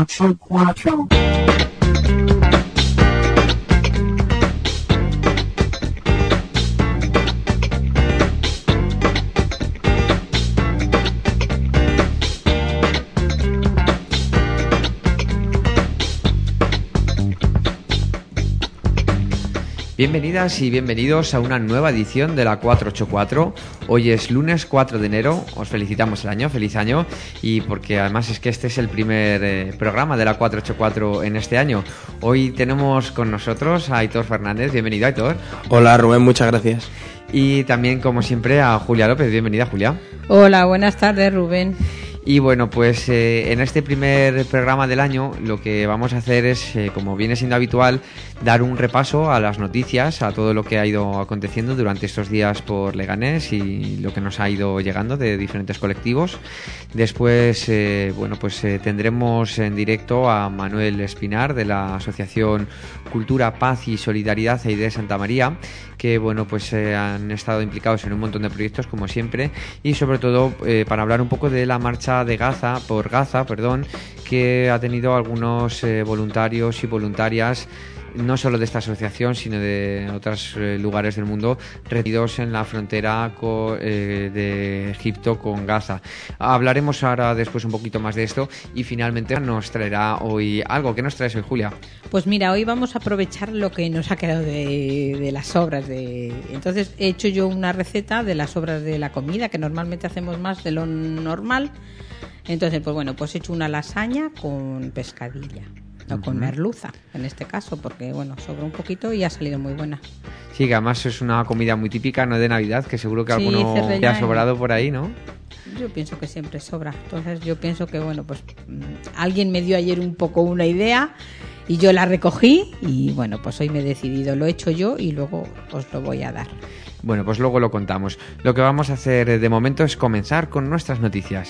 484. Bienvenidas y bienvenidos a una nueva edición de la 484. Hoy es lunes 4 de enero, os felicitamos el año, feliz año, y porque además es que este es el primer programa de la 484 en este año. Hoy tenemos con nosotros a Aitor Fernández. Bienvenido, Aitor. Hola, Rubén, muchas gracias. Y también, como siempre, a Julia López. Bienvenida, Julia. Hola, buenas tardes, Rubén. Y bueno, pues en este primer programa del año lo que vamos a hacer es, como viene siendo habitual, dar un repaso a las noticias, a todo lo que ha ido aconteciendo durante estos días por Leganés y lo que nos ha ido llegando de diferentes colectivos. Después, tendremos en directo a Manuel Espinar de la Asociación Cultura, Paz y Solidaridad de Santa María, que han estado implicados en un montón de proyectos como siempre, y sobre todo para hablar un poco de la marcha de Gaza, que ha tenido algunos voluntarios y voluntarias, no solo de esta asociación, sino de otros lugares del mundo, retenidos en la frontera de Egipto con Gaza. Hablaremos ahora después un poquito más de esto y finalmente nos traerá hoy algo. ¿Qué nos traes hoy, Julia? Pues mira, hoy vamos a aprovechar lo que nos ha quedado de las sobras. Entonces he hecho yo una receta de las sobras de la comida, que normalmente hacemos más de lo normal. Entonces, pues he hecho una lasaña con pescadilla. O con merluza, en este caso, porque sobra un poquito y ha salido muy buena. Sí, que además es una comida muy típica, no de Navidad, que seguro que alguno te ha sobrado por ahí, ¿no? Yo pienso que siempre sobra. Entonces yo pienso que, alguien me dio ayer un poco una idea y yo la recogí y, hoy me he decidido, lo he hecho yo y luego os lo voy a dar. Bueno, pues luego lo contamos. Lo que vamos a hacer de momento es comenzar con nuestras noticias.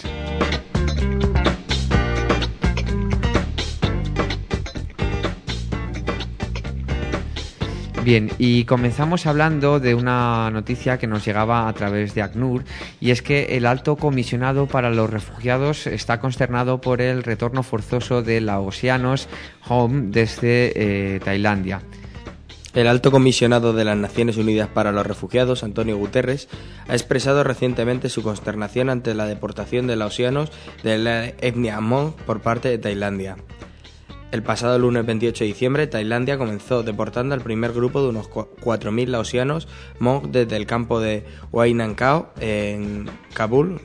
Bien, y comenzamos hablando de una noticia que nos llegaba a través de ACNUR, y es que el alto comisionado para los refugiados está consternado por el retorno forzoso de laosianos home desde Tailandia. El alto comisionado de las Naciones Unidas para los Refugiados, Antonio Guterres, ha expresado recientemente su consternación ante la deportación de laosianos de la etnia Hmong por parte de Tailandia. El pasado lunes 28 de diciembre, Tailandia comenzó deportando al primer grupo de unos 4.000 laosianos Hmong desde el campo de Hua Nan Khao en Kabul.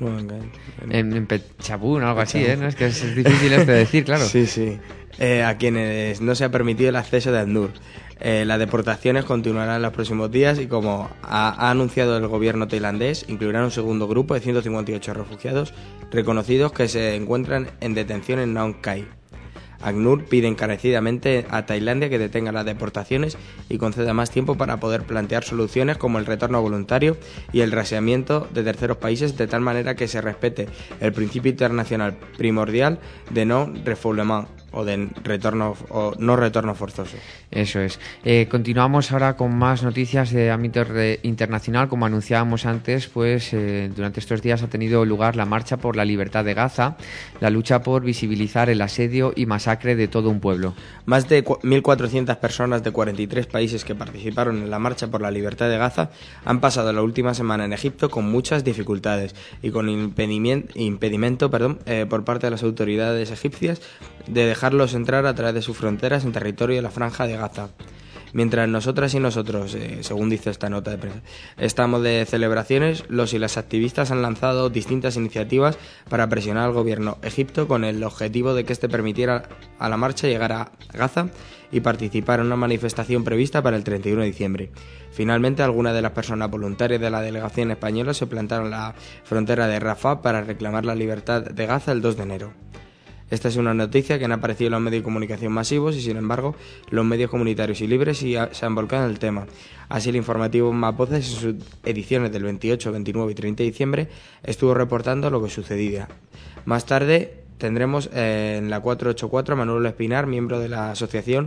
En Phetchabun o algo así, ¿no? Es que es difícil esto de decir, claro. Sí. A quienes no se ha permitido el acceso de ACNUR. Las deportaciones continuarán en los próximos días y, como ha anunciado el gobierno tailandés, incluirán un segundo grupo de 158 refugiados reconocidos que se encuentran en detención en Nong Khai. ACNUR pide encarecidamente a Tailandia que detenga las deportaciones y conceda más tiempo para poder plantear soluciones como el retorno voluntario y el reaseamiento de terceros países, de tal manera que se respete el principio internacional primordial de non-refoulement o de retorno o no retorno forzoso. Eso es. Continuamos ahora con más noticias de ámbito internacional. Como anunciábamos antes, durante estos días ha tenido lugar la Marcha por la Libertad de Gaza, la lucha por visibilizar el asedio y masacre de todo un pueblo. Más de 1.400 personas de 43 países que participaron en la Marcha por la Libertad de Gaza han pasado la última semana en Egipto con muchas dificultades y con impedimento por parte de las autoridades egipcias de dejarlos entrar a través de sus fronteras en territorio de la Franja de Gaza. Mientras nosotras y nosotros, según dice esta nota de prensa, estamos de celebraciones, los y las activistas han lanzado distintas iniciativas para presionar al gobierno egipcio con el objetivo de que éste permitiera a la marcha llegar a Gaza y participar en una manifestación prevista para el 31 de diciembre. Finalmente, algunas de las personas voluntarias de la delegación española se plantaron en la frontera de Rafah para reclamar la libertad de Gaza el 2 de enero. Esta es una noticia que no ha aparecido en los medios de comunicación masivos y, sin embargo, los medios comunitarios y libres sí se han volcado en el tema. Así, el informativo Más Voces, en sus ediciones del 28, 29 y 30 de diciembre, estuvo reportando lo que sucedía. Más tarde tendremos en la 484 a Manuel Espinar, miembro de la Asociación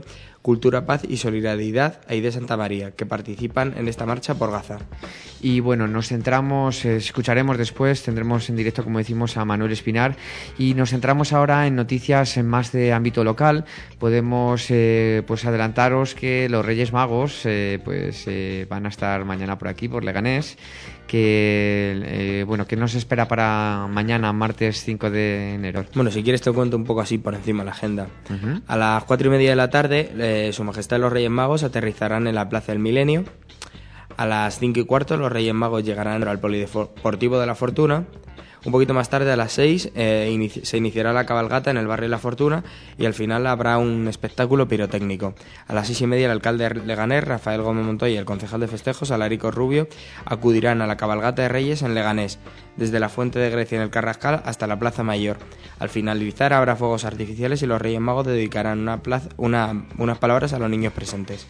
Cultura, Paz y Solidaridad Aide Santa María, que participan en esta marcha por Gaza. Y bueno, nos centramos, escucharemos después, tendremos en directo, como decimos, a Manuel Espinar, y nos centramos ahora en noticias más de ámbito local. Podemos pues adelantaros que los Reyes Magos van a estar mañana por aquí, por Leganés, que nos espera para mañana, martes 5 de enero. Bueno, si quieres te cuento un poco así por encima la agenda. Uh-huh. A las 4:30 de la tarde, Su Majestad los Reyes Magos aterrizarán en la Plaza del Milenio. A las 5:15 los Reyes Magos llegarán al Polideportivo de la Fortuna. Un poquito más tarde, a las 6, se iniciará la cabalgata en el barrio La Fortuna y al final habrá un espectáculo pirotécnico. A las 6:30 el alcalde de Leganés, Rafael Gómez Montoya, y el concejal de festejos, Alarico Rubio, acudirán a la cabalgata de Reyes en Leganés, desde la Fuente de Grecia en el Carrascal hasta la Plaza Mayor. Al finalizar habrá fuegos artificiales y los Reyes Magos dedicarán unas palabras a los niños presentes.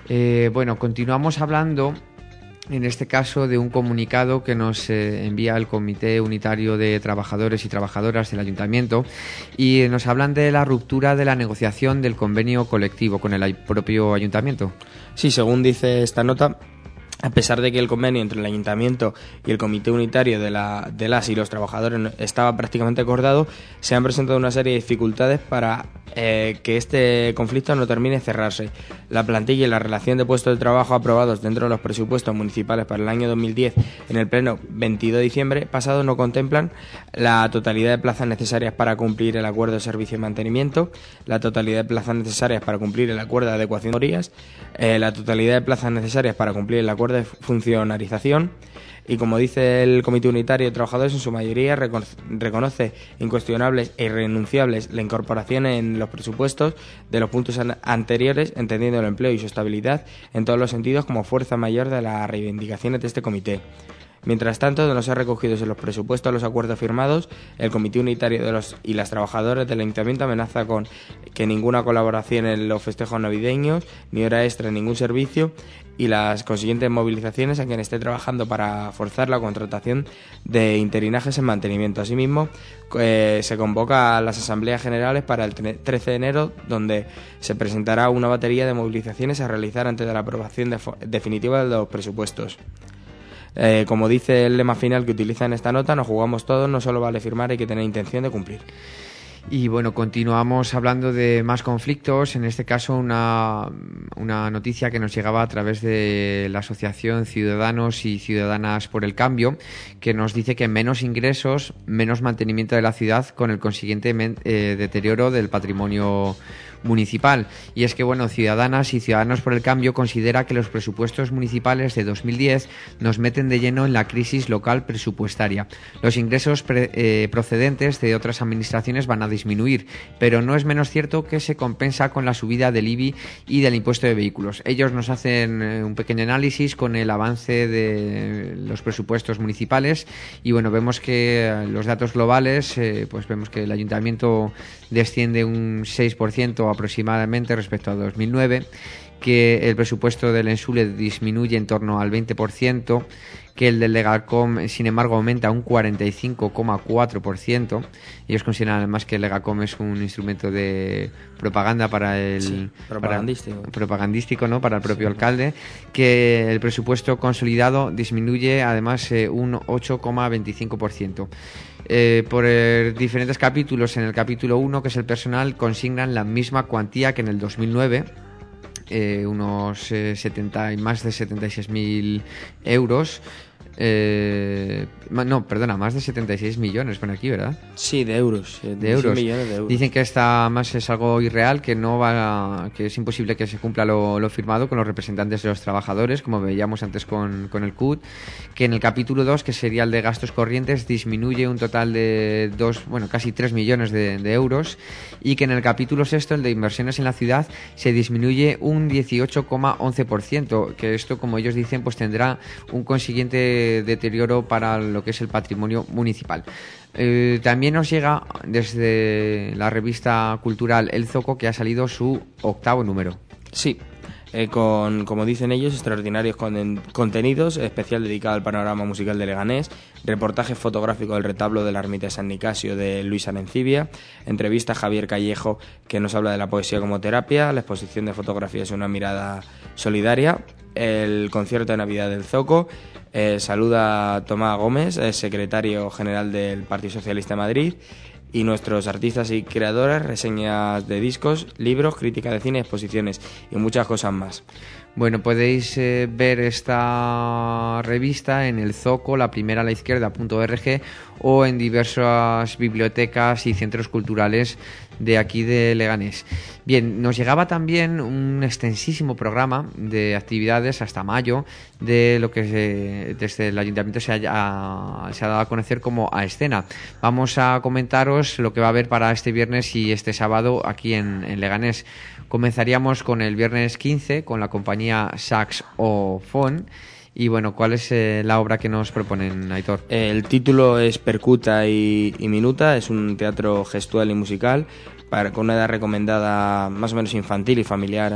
Continuamos hablando, en este caso, de un comunicado que nos envía el Comité Unitario de Trabajadores y Trabajadoras del Ayuntamiento, y nos hablan de la ruptura de la negociación del convenio colectivo con el propio Ayuntamiento. Sí, según dice esta nota, a pesar de que el convenio entre el Ayuntamiento y el Comité Unitario de las y los trabajadores estaba prácticamente acordado, se han presentado una serie de dificultades para que este conflicto no termine de cerrarse. La plantilla y la relación de puestos de trabajo aprobados dentro de los presupuestos municipales para el año 2010 en el pleno 22 de diciembre pasado no contemplan la totalidad de plazas necesarias para cumplir el acuerdo de servicio y mantenimiento, la totalidad de plazas necesarias para cumplir el acuerdo de adecuación de categorías, la totalidad de plazas necesarias para cumplir el acuerdo de funcionarización. Y como dice el Comité Unitario de Trabajadores, en su mayoría reconoce incuestionables e irrenunciables la incorporación en los presupuestos de los puntos anteriores, entendiendo el empleo y su estabilidad en todos los sentidos como fuerza mayor de las reivindicaciones de este comité. Mientras tanto, de no ser recogidos en los presupuestos los acuerdos firmados, el Comité Unitario de los y las trabajadoras del Ayuntamiento amenaza con que ninguna colaboración en los festejos navideños, ni hora extra en ningún servicio, y las consiguientes movilizaciones a quien esté trabajando para forzar la contratación de interinajes en mantenimiento. Asimismo, se convoca a las asambleas generales para el 13 de enero, donde se presentará una batería de movilizaciones a realizar antes de la aprobación definitiva de los presupuestos. Como dice el lema final que utiliza en esta nota, nos jugamos todos, no solo vale firmar, hay que tener intención de cumplir. Y bueno, continuamos hablando de más conflictos, en este caso una noticia que nos llegaba a través de la Asociación Ciudadanos y Ciudadanas por el Cambio, que nos dice que menos ingresos, menos mantenimiento de la ciudad, con el consiguiente deterioro del patrimonio municipal. Y es que, bueno, Ciudadanas y Ciudadanos por el Cambio considera que los presupuestos municipales de 2010 nos meten de lleno en la crisis local presupuestaria. Los ingresos procedentes de otras administraciones van a disminuir, pero no es menos cierto que se compensa con la subida del IBI y del impuesto de vehículos. Ellos nos hacen un pequeño análisis con el avance de los presupuestos municipales y, bueno, vemos que los datos globales, pues vemos que el ayuntamiento desciende un 6% aproximadamente respecto a 2009, que el presupuesto del Ensule disminuye en torno al 20%, que el del Legacom, sin embargo, aumenta un 45,4%. Ellos consideran además que el Legacom es un instrumento de propaganda para el propagandístico, ¿no? Para el propio alcalde, que el presupuesto consolidado disminuye además un 8,25%. Por diferentes capítulos, en el capítulo 1, que es el personal, consignan la misma cuantía que en el 2009, unos 70 y más de 76.000 euros. Más de 76 millones pone aquí, ¿verdad? Sí, de euros. De euros. Millones de euros. Dicen que esta más es algo irreal, que es imposible que se cumpla lo firmado con los representantes de los trabajadores, como veíamos antes con el CUT, que en el capítulo 2, que sería el de gastos corrientes, disminuye un total de casi 3 millones de euros, y que en el capítulo 6, el de inversiones en la ciudad, se disminuye un 18,11%, que esto, como ellos dicen, pues tendrá un consiguiente deterioro para lo que es el patrimonio municipal. También nos llega desde la revista cultural El Zoco, que ha salido su 8º número. Sí, con, como dicen ellos, extraordinarios contenidos, especial dedicado al panorama musical de Leganés, reportaje fotográfico del retablo de la ermita de San Nicasio de Luis Arencibia, entrevista a Javier Callejo, que nos habla de la poesía como terapia, la exposición de fotografías y una mirada solidaria, el concierto de Navidad del Zoco, saluda a Tomás Gómez, secretario general del Partido Socialista de Madrid, y nuestros artistas y creadores, reseñas de discos, libros, crítica de cine, exposiciones y muchas cosas más. Bueno, podéis ver esta revista en el Zoco, la primera a la izquierda.org, o en diversas bibliotecas y centros culturales de aquí de Leganés. Bien, nos llegaba también un extensísimo programa de actividades hasta mayo de lo que desde el Ayuntamiento se ha dado a conocer como A Escena. Vamos a comentaros lo que va a haber para este viernes y este sábado aquí en Leganés. Comenzaríamos con el viernes 15 con la compañía Sax o Fon. Y bueno, ¿cuál es la obra que nos proponen, Aitor? El título es Percuta y Minuta, es un teatro gestual y musical con una edad recomendada más o menos infantil y familiar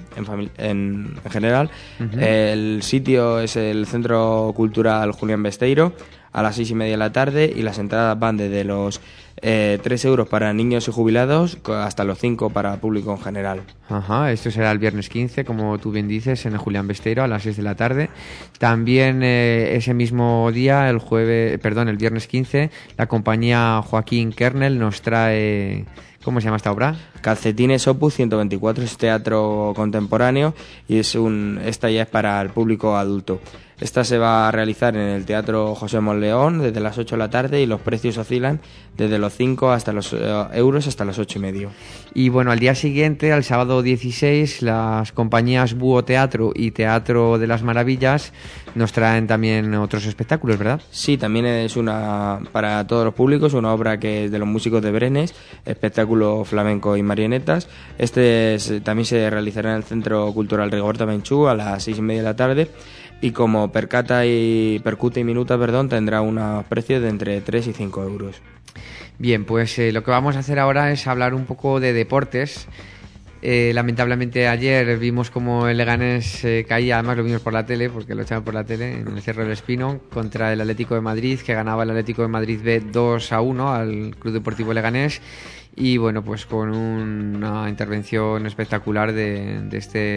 en general. Uh-huh. El sitio es el Centro Cultural Julián Besteiro a las 6:30 de la tarde y las entradas van desde los 3 euros para niños y jubilados hasta los 5 para público en general. Ajá, esto será el viernes 15, como tú bien dices, en el Julián Besteiro a las 6 de la tarde. También ese mismo día, el viernes 15, la compañía Joaquín Kernel nos trae... ¿Cómo se llama esta obra? Calcetines Opus 124, es teatro contemporáneo y esta ya es para el público adulto. Esta se va a realizar en el Teatro José Monleón desde las 8 de la tarde y los precios oscilan desde los 5 hasta los euros hasta los 8,5. Y bueno, al día siguiente, al sábado 16, las compañías Búho Teatro y Teatro de las Maravillas nos traen también otros espectáculos, ¿verdad? Sí, también es una para todos los públicos, una obra que es de los músicos de Brenes, espectáculo flamenco y marionetas. También se realizará en el Centro Cultural Rigoberta Menchú a las 6:30 de la tarde. Y como Percuta y Minuta, tendrá unos precios de entre 3 y 5 euros. Bien, pues lo que vamos a hacer ahora es hablar un poco de deportes. Lamentablemente ayer vimos como el Leganés caía, además lo vimos por la tele, porque lo echaban por la tele, en el Cerro del Espino, contra el Atlético de Madrid, que ganaba el Atlético de Madrid B 2-1 al Club Deportivo Leganés. Y bueno, pues con una intervención espectacular de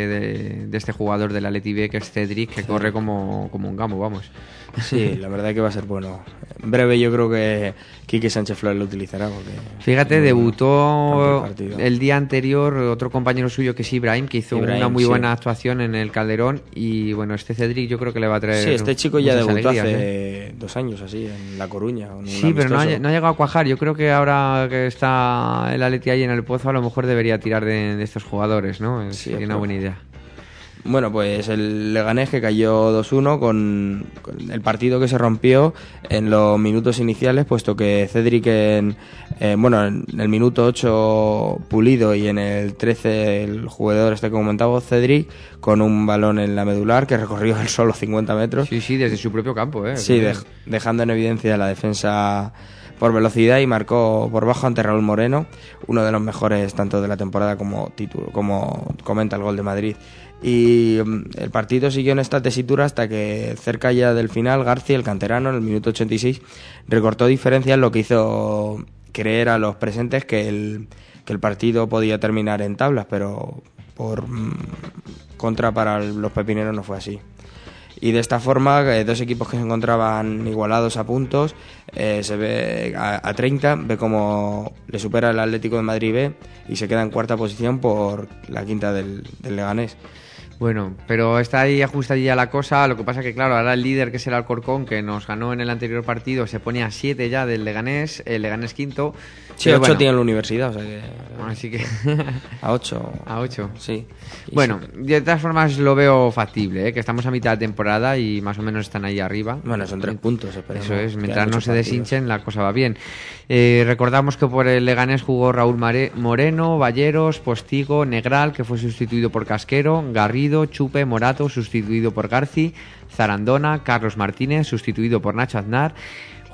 este jugador del Atleti B, que es Cedric, que corre como un gamo, vamos. Sí, la verdad que va a ser bueno. En breve yo creo que Quique Sánchez Flores lo utilizará. Porque fíjate, debutó el día anterior otro compañero suyo que es Ibrahim, que hizo una muy buena actuación en el Calderón. Y bueno, este Cedric yo creo que le va a traer. Sí, este chico ya debutó hace 2 años así en La Coruña. Sí, pero no ha llegado a cuajar. Yo creo que ahora que está el Atleti ahí en el Pozo, a lo mejor debería tirar de estos jugadores, ¿no? Sí, una buena idea. Bueno, pues el Leganés que cayó 2-1 con el partido que se rompió en los minutos iniciales, puesto que Cedric en el minuto 8 Pulido y en el 13 el jugador que comentaba, Cedric, con un balón en la medular que recorrió el solo 50 metros. Sí, desde su propio campo, Sí, dejando en evidencia la defensa por velocidad y marcó por bajo ante Raúl Moreno, uno de los mejores tanto de la temporada como comenta el Gol de Madrid. Y el partido siguió en esta tesitura hasta que cerca ya del final García, el canterano, en el minuto 86 recortó diferencias, lo que hizo creer a los presentes que el partido podía terminar en tablas, pero por contra para los pepineros no fue así. Y de esta forma, dos equipos que se encontraban igualados a puntos, se ve a 30, ve como le supera el Atlético de Madrid B y se queda en cuarta posición por la quinta del Leganés. Bueno, pero está ahí ajustadilla la cosa. Lo que pasa que, claro, ahora el líder, que es el Alcorcón, que nos ganó en el anterior partido, se pone a 7 ya del Leganés, el Leganés quinto. Sí, 8 tiene la universidad, o sea que... Así que... A 8. A 8. Sí. Bueno, de todas formas lo veo factible, que estamos a mitad de temporada y más o menos están ahí arriba. Bueno, son 3 puntos, esperemos. Eso es, mientras no se deshinchen la cosa va bien. Recordamos que por el Leganés jugó Raúl Moreno, Balleros, Postigo, Negral, que fue sustituido por Casquero, Garrido, Chupe, Morato, sustituido por Garci, Zarandona, Carlos Martínez, sustituido por Nacho Aznar,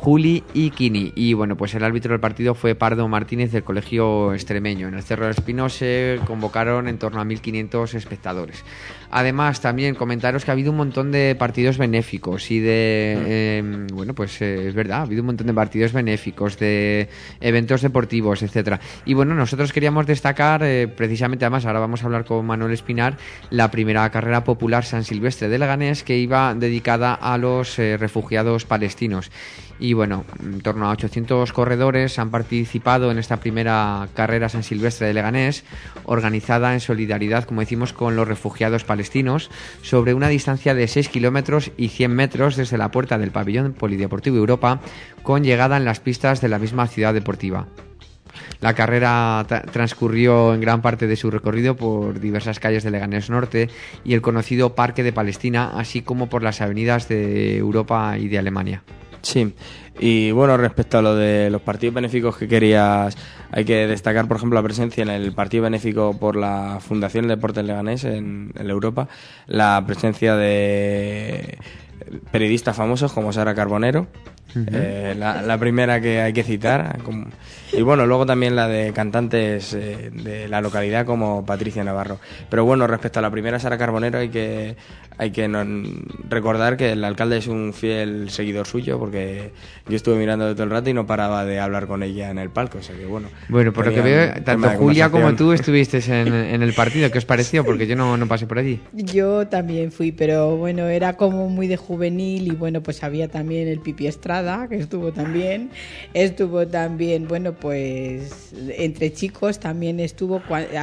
Juli y Kini. Y bueno, pues el árbitro del partido fue Pardo Martínez del Colegio Extremeño. En el Cerro del Espino se convocaron en torno a 1.500 espectadores. Además, también comentaros que ha habido un montón de partidos benéficos y de... bueno, pues es verdad, ha habido un montón de partidos benéficos, de eventos deportivos, etcétera. Y bueno, nosotros queríamos destacar, precisamente, además, ahora vamos a hablar con Manuel Espinar, la primera carrera popular San Silvestre de Leganés, que iba dedicada a los refugiados palestinos. Y bueno, en torno a 800 corredores han participado en esta primera carrera San Silvestre de Leganés, organizada en solidaridad, como decimos, con los refugiados palestinos, sobre una distancia de 6 kilómetros y 100 metros desde la puerta del pabellón Polideportivo Europa, con llegada en las pistas de la misma ciudad deportiva. La carrera transcurrió en gran parte de su recorrido por diversas calles de Leganés Norte y el conocido Parque de Palestina, así como por las avenidas de Europa y de Alemania. Sí, y bueno, respecto a lo de los partidos benéficos que querías, hay que destacar, por ejemplo, la presencia en el partido benéfico por la Fundación Deportes Leganés en Europa, la presencia de periodistas famosos como Sara Carbonero, la primera que hay que citar, y bueno, luego también la de cantantes de la localidad como Patricia Navarro. Pero bueno, respecto a la primera, Sara Carbonero, hay que recordar que el alcalde es un fiel seguidor suyo, porque yo estuve mirando de todo el rato y no paraba de hablar con ella en el palco, o sea que bueno. Bueno, por lo que veo, tanto Julia como tú estuvisteis en el partido. ¿Qué os pareció? Porque yo no pasé por allí. Yo también fui, pero bueno, era como muy de juvenil, y bueno, pues había también el Pipi Estrada, que estuvo también, bueno, pues entre chicos también estuvo,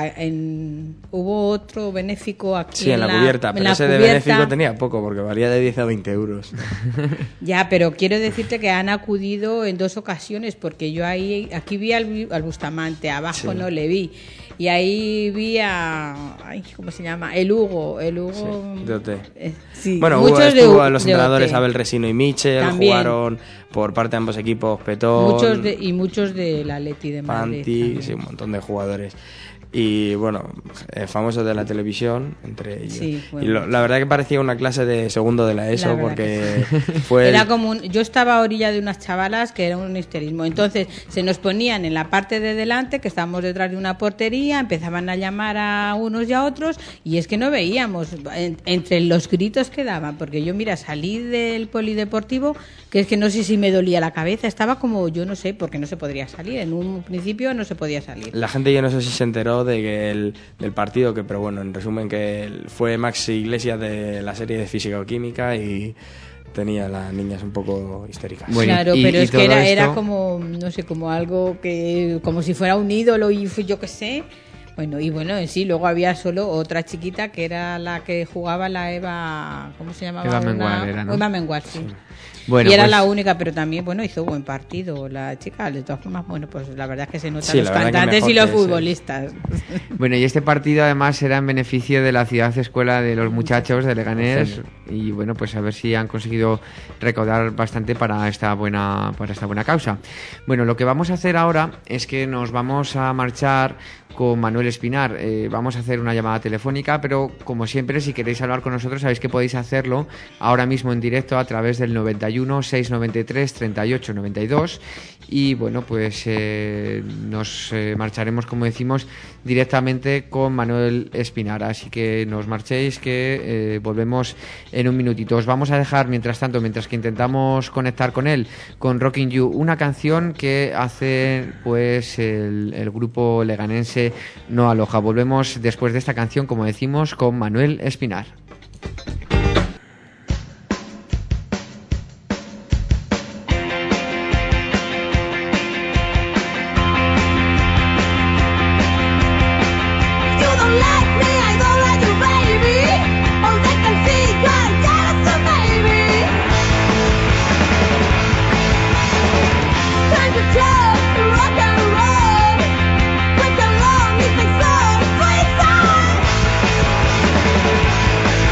hubo otro benéfico aquí. Sí, en la cubierta, pero ese de benéfico tenía poco, porque valía de 10 a 20 euros. Ya, pero quiero decirte que han acudido en 2 ocasiones, porque yo aquí vi al Bustamante, abajo sí. No le vi. Y ahí vi ¿cómo se llama? El Hugo. Sí, de OT. Sí, bueno, estuvo los entrenadores Abel Resino y Michel, también jugaron por parte de ambos equipos, Petón, muchos del Atleti de Madrid. Panti, sí, un montón de jugadores. Y bueno, famosos de la televisión, entre ellos. Sí, bueno. Y la verdad que parecía una clase de segundo de la ESO, porque fue... Era como yo estaba a orilla de unas chavalas que era un histerismo. Entonces se nos ponían en la parte de delante, que estábamos detrás de una portería, empezaban a llamar a unos y a otros, y es que no veíamos, entre los gritos que daban, porque yo, mira, salí del polideportivo, que es que no sé si me dolía la cabeza, estaba como, yo no sé, porque no se podría salir, en un principio no se podía salir. La gente, yo no sé si se enteró de que del partido, pero bueno, en resumen, que fue Maxi Iglesias de la serie de Física o Química, y tenía a las niñas un poco histéricas. Bueno, claro, pero es que era como, no sé, como algo que, como si fuera un ídolo, y yo qué sé. Bueno, y bueno, en sí, luego había solo otra chiquita que era la que jugaba, la Eva, ¿cómo se llamaba? Eva Mengual era, ¿no? Eva Mengual, sí. Bueno, y era la única, pero también, bueno, hizo buen partido la chica. De todas formas, bueno, pues la verdad es que se notan los cantantes y los futbolistas. Bueno, y este partido además era en beneficio de la ciudad escuela de los muchachos de Leganés, y bueno, pues a ver si han conseguido recaudar bastante para esta buena causa. Bueno, lo que vamos a hacer ahora es que nos vamos a marchar con Manuel Espinar. Vamos a hacer una llamada telefónica, pero como siempre, si queréis hablar con nosotros, sabéis que podéis hacerlo ahora mismo en directo a través del 91 693 38 92, y bueno, pues nos marcharemos, como decimos, directamente con Manuel Espinar, así que no os marchéis, que volvemos en un minutito. Os vamos a dejar, mientras tanto, mientras que intentamos conectar con él, con Rocking You, una canción que hace pues el grupo leganense No Aloja. Volvemos después de esta canción, como decimos, con Manuel Espinar. Rock and roll, it's like so, so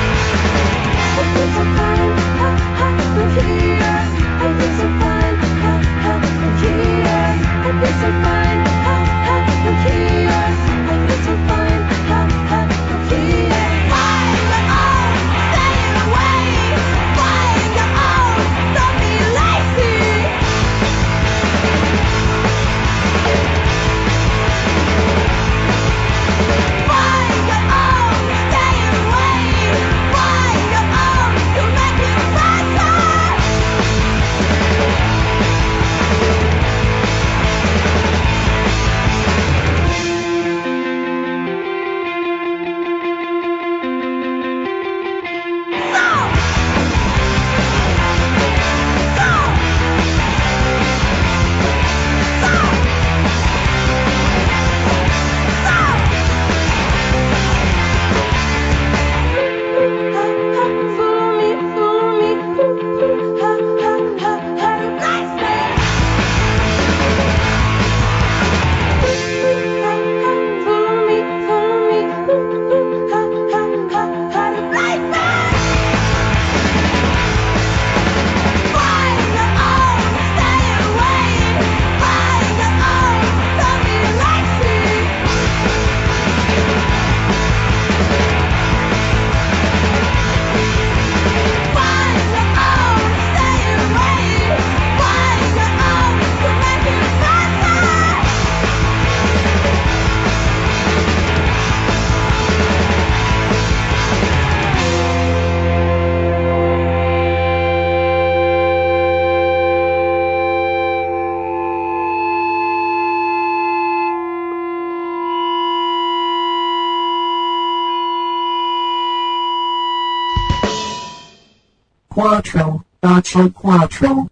84.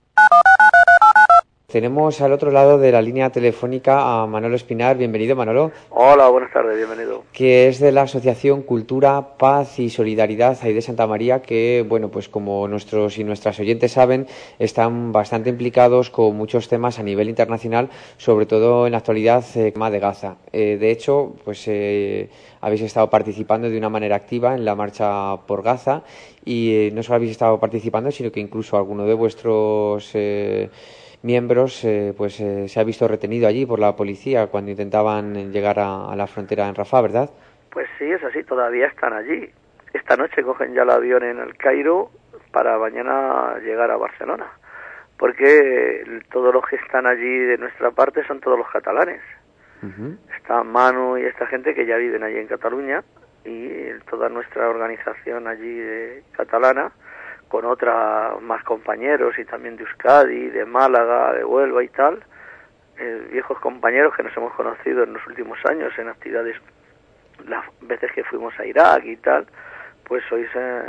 Tenemos al otro lado de la línea telefónica a Manolo Espinar. Bienvenido, Manolo. Hola, buenas tardes, bienvenido. Que es de la Asociación Cultura, Paz y Solidaridad ahí de Santa María, que, bueno, pues como nuestros y nuestras oyentes saben, están bastante implicados con muchos temas a nivel internacional, sobre todo en la actualidad, tema de Gaza. De hecho, pues habéis estado participando de una manera activa en la marcha por Gaza y no solo habéis estado participando, sino que incluso alguno de vuestros miembros se ha visto retenido allí por la policía cuando intentaban llegar a la frontera en Rafah, ¿verdad? Pues sí, es así, todavía están allí. Esta noche cogen ya el avión en el Cairo para mañana llegar a Barcelona, porque todos los que están allí de nuestra parte son todos los catalanes. Uh-huh. Está Manu y esta gente que ya viven allí en Cataluña, y toda nuestra organización allí catalana, con otras más compañeros y también de Euskadi, de Málaga, de Huelva y tal, viejos compañeros que nos hemos conocido en los últimos años en actividades, las veces que fuimos a Irak y tal, pues hoy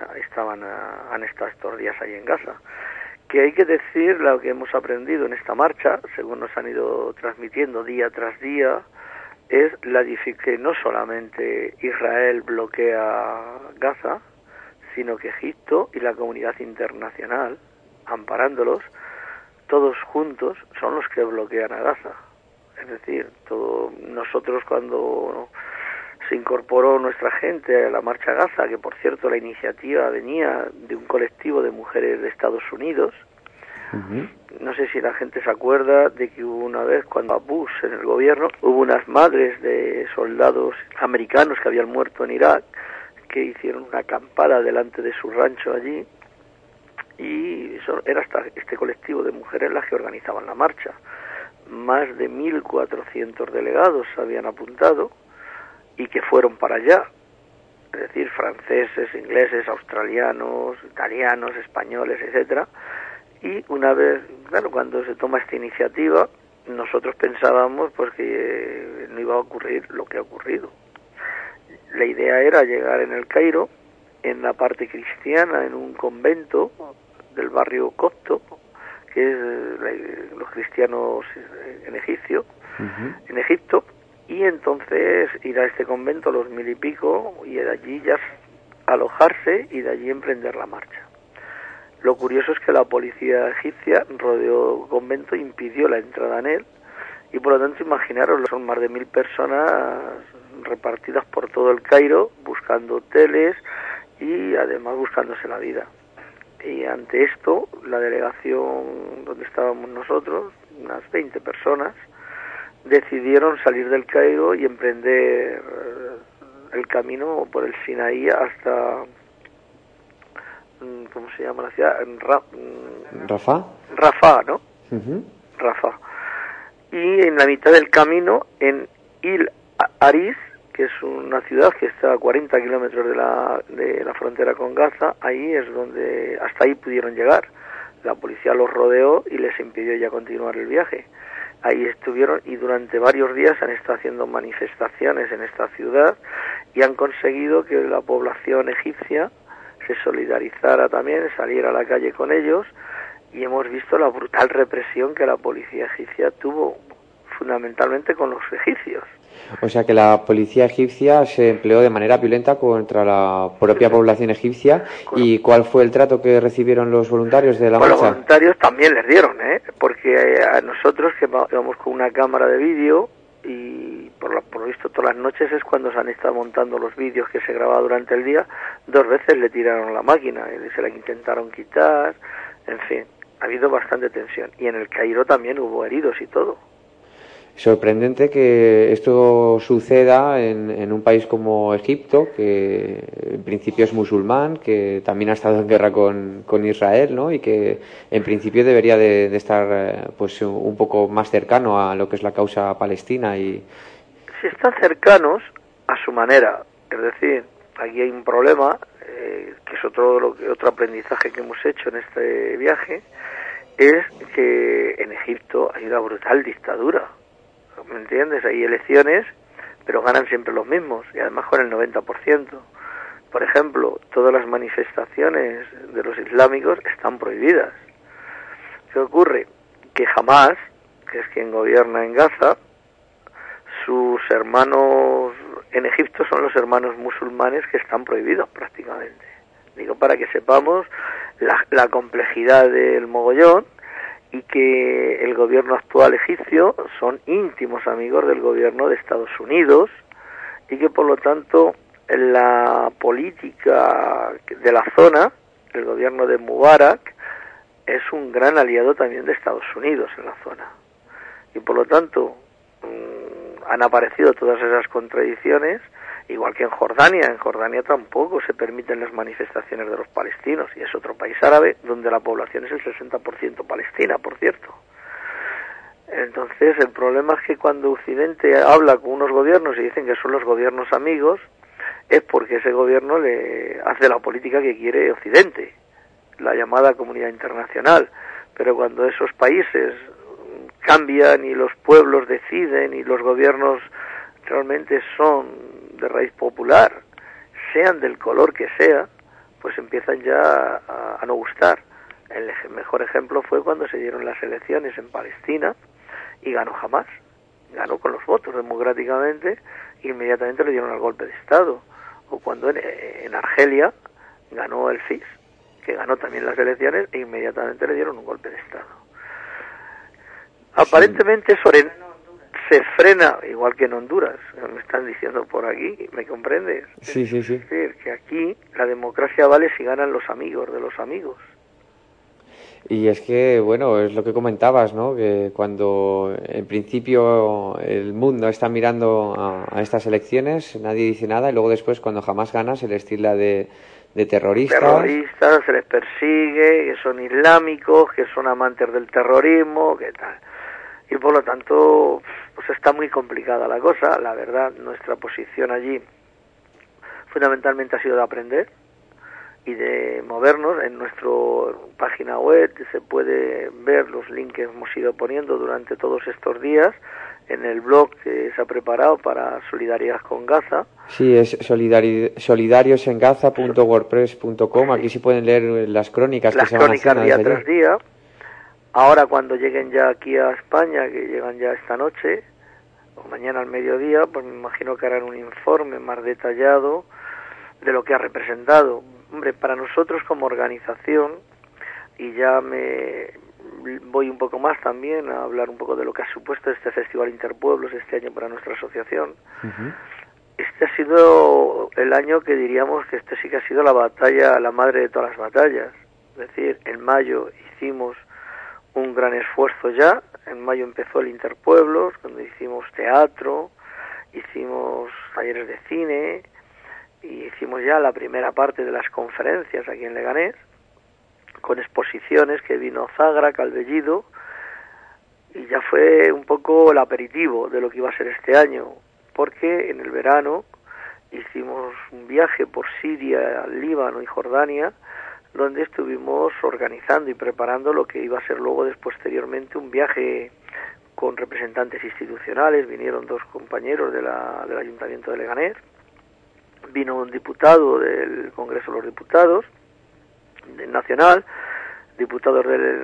han estado estos días ahí en Gaza. Que hay que decir lo que hemos aprendido en esta marcha, según nos han ido transmitiendo día tras día, es que no solamente Israel bloquea Gaza, sino que Egipto y la comunidad internacional, amparándolos, todos juntos son los que bloquean a Gaza. Es decir, nosotros cuando se incorporó nuestra gente a la marcha a Gaza, que por cierto la iniciativa venía de un colectivo de mujeres de Estados Unidos, uh-huh. No sé si la gente se acuerda de que hubo una vez cuando a Bush en el gobierno hubo unas madres de soldados americanos que habían muerto en Irak, que hicieron una acampada delante de su rancho allí, y eso era hasta este colectivo de mujeres las que organizaban la marcha. Más de 1.400 delegados se habían apuntado y que fueron para allá, es decir, franceses, ingleses, australianos, italianos, españoles, etcétera. Y una vez, claro, cuando se toma esta iniciativa, nosotros pensábamos pues que no iba a ocurrir lo que ha ocurrido. La idea era llegar en el Cairo, en la parte cristiana, en un convento del barrio copto, que es los cristianos en Egipto, uh-huh. En Egipto, y entonces ir a este convento, los 1.000 y pico, y de allí ya alojarse y de allí emprender la marcha. Lo curioso es que la policía egipcia rodeó el convento e impidió la entrada en él, y por lo tanto imaginaros, son más de 1.000 personas repartidas por todo el Cairo buscando hoteles y además buscándose la vida. Y ante esto, la delegación donde estábamos nosotros, unas 20 personas, decidieron salir del Cairo y emprender el camino por el Sinaí hasta, ¿cómo se llama la ciudad? ¿Rafah? Rafah, ¿no? Uh-huh. Rafah. Y en la mitad del camino, en Il Arish, que es una ciudad que está a 40 kilómetros de la frontera con Gaza, ahí es donde, hasta ahí pudieron llegar. La policía los rodeó y les impidió ya continuar el viaje. Ahí estuvieron y durante varios días han estado haciendo manifestaciones en esta ciudad y han conseguido que la población egipcia se solidarizara también, saliera a la calle con ellos, y hemos visto la brutal represión que la policía egipcia tuvo, fundamentalmente con los egipcios. O sea que la policía egipcia se empleó de manera violenta contra la propia población egipcia. ¿Y cuál fue el trato que recibieron los voluntarios de la marcha? Los voluntarios también les dieron, porque a nosotros que vamos con una cámara de vídeo y por lo visto todas las noches es cuando se han estado montando los vídeos que se grababa durante el día, 2 veces le tiraron la máquina y se la intentaron quitar, en fin, ha habido bastante tensión. Y en el Cairo también hubo heridos y todo. Sorprendente que esto suceda en un país como Egipto, que en principio es musulmán, que también ha estado en guerra con Israel, ¿no? Y que en principio debería de estar pues un poco más cercano a lo que es la causa palestina. Y si están cercanos a su manera, es decir, aquí hay un problema que es otro aprendizaje que hemos hecho en este viaje, es que en Egipto hay una brutal dictadura. ¿Me entiendes? Hay elecciones, pero ganan siempre los mismos, y además con el 90%. Por ejemplo, todas las manifestaciones de los islámicos están prohibidas. ¿Qué ocurre? Que Hamás, que es quien gobierna en Gaza, sus hermanos en Egipto son los hermanos musulmanes que están prohibidos prácticamente. Digo, para que sepamos la complejidad del mogollón, y que el gobierno actual egipcio son íntimos amigos del gobierno de Estados Unidos, y que por lo tanto la política de la zona, el gobierno de Mubarak, es un gran aliado también de Estados Unidos en la zona. Y por lo tanto han aparecido todas esas contradicciones, igual que en Jordania. En Jordania tampoco se permiten las manifestaciones de los palestinos, y es otro país árabe donde la población es el 60% palestina, por cierto. Entonces el problema es que cuando Occidente habla con unos gobiernos y dicen que son los gobiernos amigos, es porque ese gobierno le hace la política que quiere Occidente, la llamada comunidad internacional. Pero cuando esos países cambian y los pueblos deciden y los gobiernos realmente son de raíz popular, sean del color que sea, pues empiezan ya a no gustar. El mejor ejemplo fue cuando se dieron las elecciones en Palestina y ganó Hamás, ganó con los votos democráticamente, e inmediatamente le dieron el golpe de Estado. O cuando en Argelia ganó el FIS, que ganó también las elecciones, e inmediatamente le dieron un golpe de Estado. Aparentemente Soren se frena, igual que en Honduras, me están diciendo por aquí, ¿me comprendes? Sí. Es decir, que aquí la democracia vale si ganan los amigos de los amigos. Y es que, bueno, es lo que comentabas, ¿no? Que cuando en principio el mundo está mirando a estas elecciones, nadie dice nada, y luego después, cuando Hamás gana, se les tilda de terroristas. Terroristas, se les persigue, que son islámicos, que son amantes del terrorismo, que tal. Y por lo tanto, pues está muy complicada la cosa. La verdad, nuestra posición allí fundamentalmente ha sido de aprender y de movernos. En nuestra página web se puede ver los links que hemos ido poniendo durante todos estos días, en el blog que se ha preparado para Solidaridad con Gaza. Sí, es solidariosengasa.wordpress.com. Aquí sí pueden leer las crónicas que se van haciendo día desde tras allí. día. Ahora, cuando lleguen ya aquí a España, que llegan ya esta noche o mañana al mediodía, pues me imagino que harán un informe más detallado de lo que ha representado. Hombre, para nosotros como organización, y ya me voy un poco más también a hablar un poco de lo que ha supuesto este Festival Interpueblos este año para nuestra asociación. Este ha sido el año que diríamos que este sí que ha sido la batalla, la madre de todas las batallas. Es decir, en mayo hicimos un gran esfuerzo ya. En mayo empezó el Interpueblos, cuando hicimos teatro, hicimos talleres de cine, y hicimos ya la primera parte de las conferencias aquí en Leganés, con exposiciones que vino Zagra, Calvellido, y ya fue un poco el aperitivo de lo que iba a ser este año, porque en el verano hicimos un viaje por Siria, Líbano y Jordania, donde estuvimos organizando y preparando lo que iba a ser luego posteriormente un viaje con representantes institucionales. Vinieron dos compañeros del Ayuntamiento de Leganés, vino un diputado del Congreso de los Diputados nacional, diputados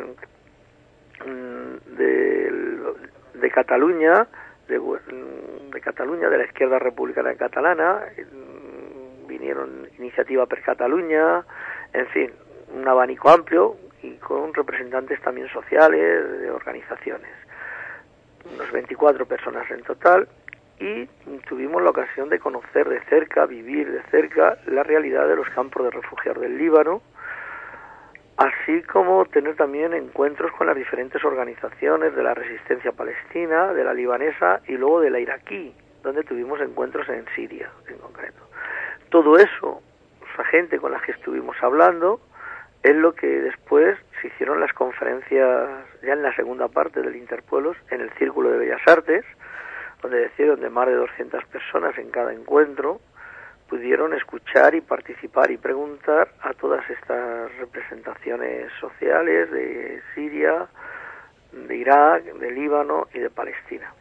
de Cataluña, de Cataluña, de la izquierda republicana catalana, vinieron Iniciativa per Catalunya, en fin, un abanico amplio, y con representantes también sociales, de organizaciones. Unos 24 personas en total, y tuvimos la ocasión de conocer de cerca, vivir de cerca, la realidad de los campos de refugiados del Líbano, así como tener también encuentros con las diferentes organizaciones de la resistencia palestina, de la libanesa y luego de la iraquí, donde tuvimos encuentros en Siria en concreto. Todo eso, esa gente con la que estuvimos hablando, es lo que después se hicieron las conferencias ya en la segunda parte del Interpueblos en el Círculo de Bellas Artes, donde más de 200 personas en cada encuentro pudieron escuchar y participar y preguntar a todas estas representaciones sociales de Siria, de Irak, de Líbano y de Palestina.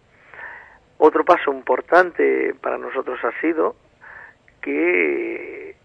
Otro paso importante para nosotros ha sido que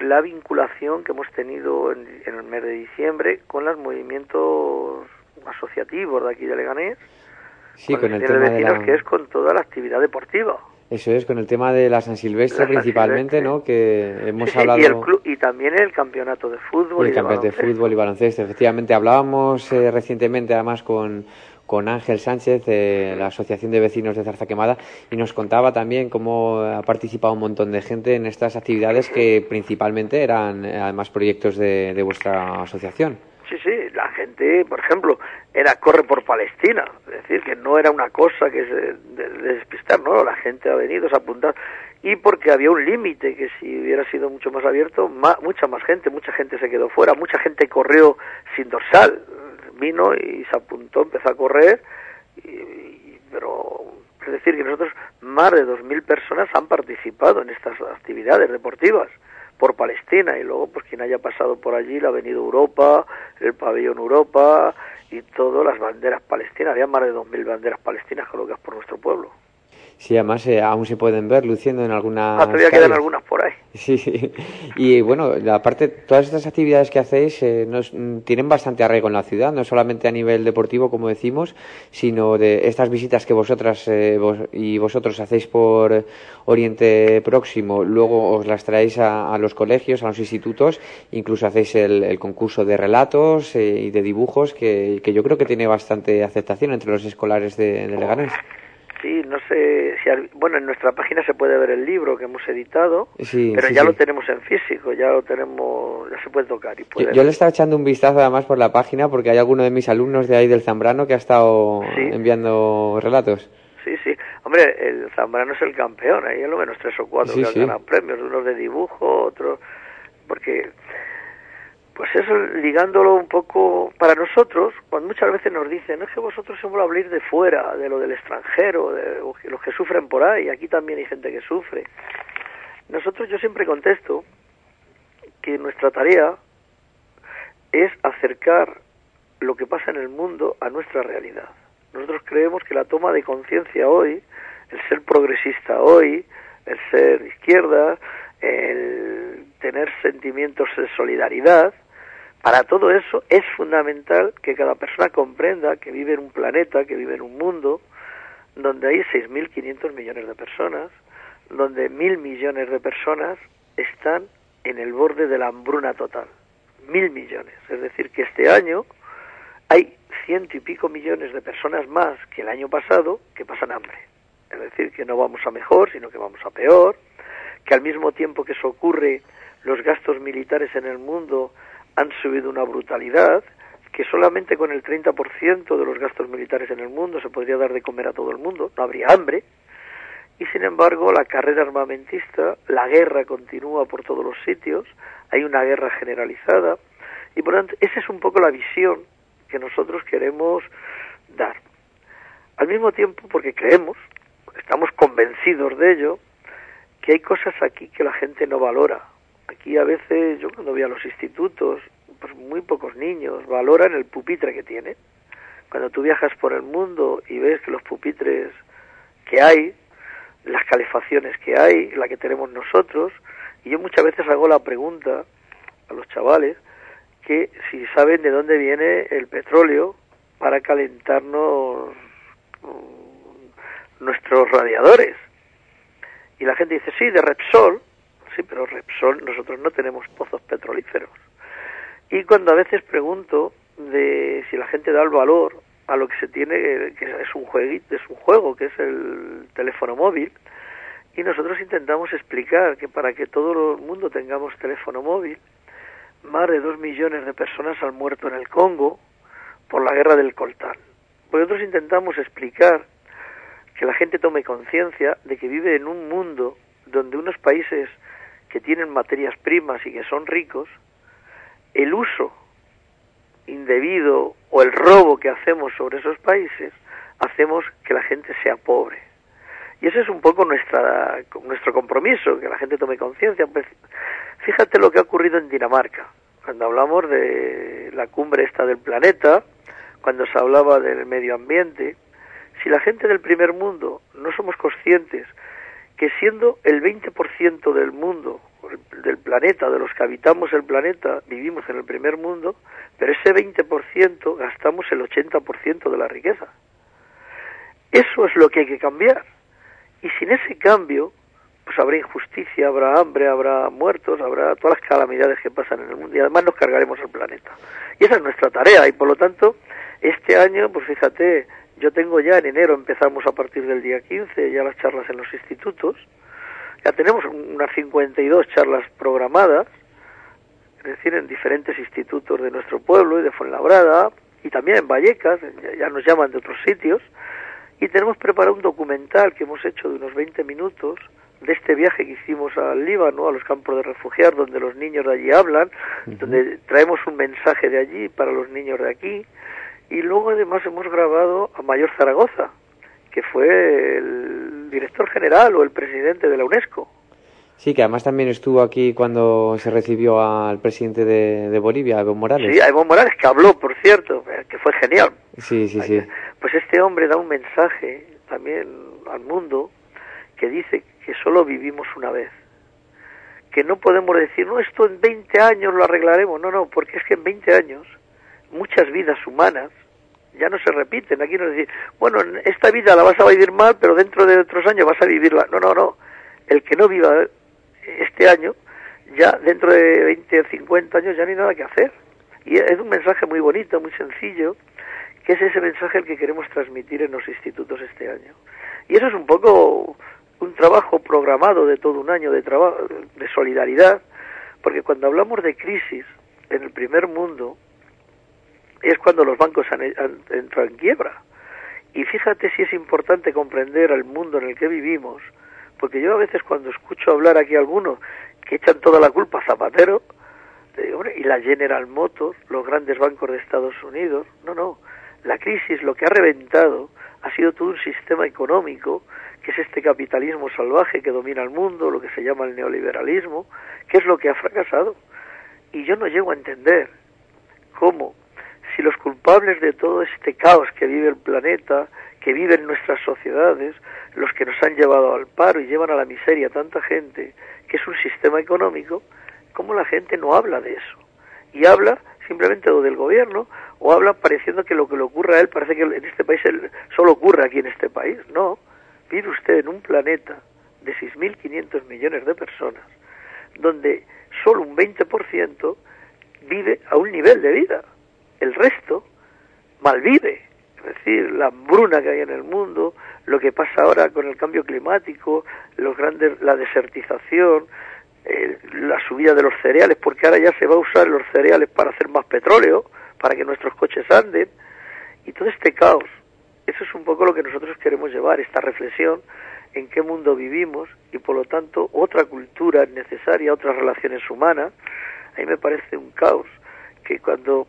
la vinculación que hemos tenido en el mes de diciembre con los movimientos asociativos de aquí de Leganés, sí, con el tema de vecinos, que es con toda la actividad deportiva. Eso es, con el tema de la San Silvestre principalmente, Silvestre, ¿no? Que hemos hablado... Y, el club, y también el campeonato de fútbol y el campeonato de fútbol y baloncesto. Efectivamente, hablábamos recientemente además con Ángel Sánchez, de la Asociación de Vecinos de Zarza Quemada, y nos contaba también cómo ha participado un montón de gente en estas actividades que principalmente eran además proyectos de vuestra asociación. Sí, la gente, por ejemplo, era Corre por Palestina, es decir, que no era una cosa que de despistar, no, la gente ha venido, se ha apuntado, y porque había un límite, que si hubiera sido mucho más abierto, mucha gente se quedó fuera, mucha gente corrió sin dorsal, vino y se apuntó, empezó a correr, pero es decir, que nosotros, más de 2.000 personas han participado en estas actividades deportivas por Palestina, y luego pues quien haya pasado por allí, la Avenida Europa, el Pabellón Europa y todas las banderas palestinas. Había más de 2.000 banderas palestinas colocadas por nuestro pueblo. Sí, además aún se pueden ver luciendo en algunas todavía quedan algunas por ahí. Sí, y bueno, aparte, todas estas actividades que hacéis tienen bastante arraigo en la ciudad, no solamente a nivel deportivo, como decimos, sino de estas visitas que vosotras y vosotros hacéis por Oriente Próximo, luego os las traéis a los colegios, a los institutos, incluso hacéis el concurso de relatos y de dibujos, que yo creo que tiene bastante aceptación entre los escolares de Leganés. Sí, no sé si... Bueno, en nuestra página se puede ver el libro que hemos editado, pero ya lo tenemos en físico, ya se puede tocar. Y yo le estaba echando un vistazo además por la página, porque hay alguno de mis alumnos de ahí del Zambrano que ha estado enviando relatos. Sí. Hombre, el Zambrano es el campeón, hay al menos 3 o 4 que han ganado premios, unos de dibujo, otros... Porque... Pues eso, ligándolo un poco para nosotros, cuando muchas veces nos dicen, no es que vosotros solo habléis de fuera, de lo del extranjero, de los que sufren por ahí, aquí también hay gente que sufre. Yo siempre contesto que nuestra tarea es acercar lo que pasa en el mundo a nuestra realidad. Nosotros creemos que la toma de conciencia hoy, el ser progresista hoy, el ser de izquierda, el tener sentimientos de solidaridad, para todo eso es fundamental que cada persona comprenda que vive en un planeta, que vive en un mundo donde hay 6.500 millones de personas, donde 1.000 millones de personas están en el borde de la hambruna total. 1.000 millones. Es decir, que este año hay 100 y pico millones de personas más que el año pasado que pasan hambre. Es decir, que no vamos a mejor, sino que vamos a peor, que al mismo tiempo que eso ocurre, los gastos militares en el mundo han subido una brutalidad, que solamente con el 30% de los gastos militares en el mundo se podría dar de comer a todo el mundo, no habría hambre, y sin embargo la carrera armamentista, la guerra continúa por todos los sitios, hay una guerra generalizada, y por lo tanto esa es un poco la visión que nosotros queremos dar. Al mismo tiempo, porque creemos, estamos convencidos de ello, que hay cosas aquí que la gente no valora. Aquí a veces, yo cuando voy a los institutos, pues muy pocos niños valoran el pupitre que tienen. Cuando tú viajas por el mundo y ves que los pupitres que hay, las calefacciones que hay, la que tenemos nosotros, y yo muchas veces hago la pregunta a los chavales que si saben de dónde viene el petróleo para calentarnos nuestros radiadores. Y la gente dice, sí, de Repsol. Sí, pero Repsol, nosotros no tenemos pozos petrolíferos. Y cuando a veces pregunto de si la gente da el valor a lo que se tiene, que es un juego, que es el teléfono móvil, y nosotros intentamos explicar que para que todo el mundo tengamos teléfono móvil, más de 2 millones de personas han muerto en el Congo por la guerra del coltán. Pues nosotros intentamos explicar que la gente tome conciencia de que vive en un mundo donde unos países que tienen materias primas y que son ricos, el uso indebido o el robo que hacemos sobre esos países, hacemos que la gente sea pobre. Y ese es un poco nuestro compromiso, que la gente tome conciencia. Pues, fíjate lo que ha ocurrido en Dinamarca, cuando hablamos de la cumbre esta del planeta, cuando se hablaba del medio ambiente. Si la gente del primer mundo no somos conscientes que siendo el 20% del mundo, del planeta, de los que habitamos el planeta, vivimos en el primer mundo, pero ese 20% gastamos el 80% de la riqueza. Eso es lo que hay que cambiar. Y sin ese cambio, pues habrá injusticia, habrá hambre, habrá muertos, habrá todas las calamidades que pasan en el mundo, y además nos cargaremos el planeta. Y esa es nuestra tarea, y por lo tanto, este año, pues fíjate, yo tengo ya en enero, empezamos a partir del día 15, ya las charlas en los institutos, ya tenemos unas 52 charlas programadas, es decir, en diferentes institutos de nuestro pueblo y de Fuenlabrada, y también en Vallecas, ya nos llaman de otros sitios, y tenemos preparado un documental que hemos hecho de unos 20 minutos, de este viaje que hicimos al Líbano, a los campos de refugiados, donde los niños de allí hablan, donde traemos un mensaje de allí para los niños de aquí, y luego además hemos grabado a Mayor Zaragoza, que fue el director general o el presidente de la UNESCO. Sí, que además también estuvo aquí cuando se recibió al presidente de Bolivia, Evo Morales. Sí, a Evo Morales, que habló, por cierto, que fue genial. Sí. Pues este hombre da un mensaje también al mundo que dice que solo vivimos una vez, que no podemos decir, no, esto en 20 años lo arreglaremos, no, porque es que en 20 años muchas vidas humanas ya no se repiten. Aquí nos dicen, bueno, esta vida la vas a vivir mal, pero dentro de otros años vas a vivirla. No, el que no viva este año, ya dentro de 20 o 50 años ya no hay nada que hacer. Y es un mensaje muy bonito, muy sencillo, que es ese mensaje el que queremos transmitir en los institutos este año. Y eso es un poco un trabajo programado de todo un año de trabajo, de solidaridad, porque cuando hablamos de crisis en el primer mundo es cuando los bancos han entrado en quiebra. Y fíjate si es importante comprender al mundo en el que vivimos, porque yo a veces cuando escucho hablar aquí a algunos que echan toda la culpa a Zapatero, te digo, hombre, y la General Motors, los grandes bancos de Estados Unidos, no, la crisis lo que ha reventado ha sido todo un sistema económico, que es este capitalismo salvaje que domina el mundo, lo que se llama el neoliberalismo, que es lo que ha fracasado. Y yo no llego a entender cómo, si los culpables de todo este caos que vive el planeta, que viven nuestras sociedades, los que nos han llevado al paro y llevan a la miseria a tanta gente, que es un sistema económico, cómo la gente no habla de eso. Y habla simplemente o del gobierno, o habla pareciendo que lo que le ocurre a él parece que en este país solo ocurre aquí en este país. No, vive usted en un planeta de 6.500 millones de personas, donde solo un 20% vive a un nivel de vida. El resto malvive. Es decir, la hambruna que hay en el mundo, lo que pasa ahora con el cambio climático, la desertización, la subida de los cereales, porque ahora ya se va a usar los cereales para hacer más petróleo, para que nuestros coches anden, y todo este caos. Eso es un poco lo que nosotros queremos llevar, esta reflexión en qué mundo vivimos, y por lo tanto otra cultura es necesaria, otras relaciones humanas. A mí me parece un caos que cuando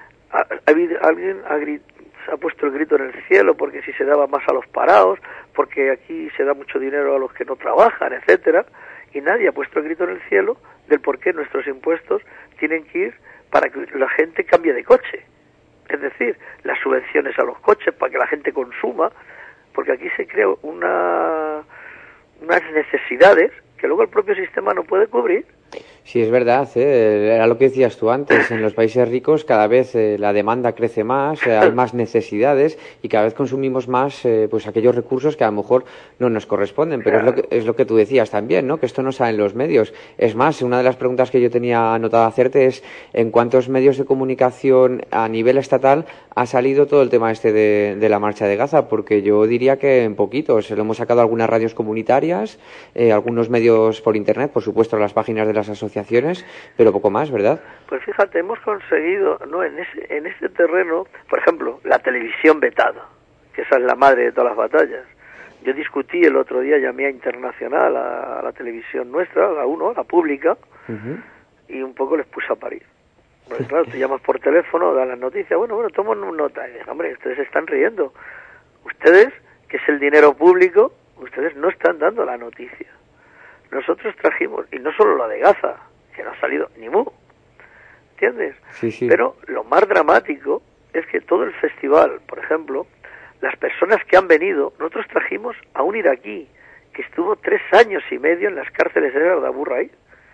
alguien ha puesto el grito en el cielo porque si se daba más a los parados, porque aquí se da mucho dinero a los que no trabajan, etcétera, y nadie ha puesto el grito en el cielo del por qué nuestros impuestos tienen que ir para que la gente cambie de coche. Es decir, las subvenciones a los coches para que la gente consuma, porque aquí se crea unas necesidades que luego el propio sistema no puede cubrir. Sí, es verdad, era lo que decías tú antes, en los países ricos cada vez la demanda crece más, hay más necesidades y cada vez consumimos más pues aquellos recursos que a lo mejor no nos corresponden, pero claro, es lo que tú decías también, ¿no? Que esto no sale en los medios. Es más, una de las preguntas que yo tenía anotada hacerte es ¿en cuántos medios de comunicación a nivel estatal ha salido todo el tema este de la marcha de Gaza? Porque yo diría que en poquitos, lo hemos sacado algunas radios comunitarias, algunos medios por internet, por supuesto las páginas de las asociaciones, pero poco más, ¿verdad? Pues fíjate, hemos conseguido, ¿no? en este terreno, por ejemplo, la televisión vetada, que esa es la madre de todas las batallas. Yo discutí el otro día, llamé a Internacional, a la televisión nuestra, la pública, y un poco les puse a parir. Porque claro, tú llamas por teléfono, das las noticias, bueno, toman nota. Y dije, hombre, ustedes se están riendo. Ustedes, que es el dinero público, ustedes no están dando la noticia. Nosotros trajimos, y no solo la de Gaza, que no ha salido ni mu, ¿entiendes? Sí. Pero lo más dramático es que todo el festival, por ejemplo, las personas que han venido, nosotros trajimos a un iraquí que estuvo 3 años y medio en las cárceles de Abu Ghraib,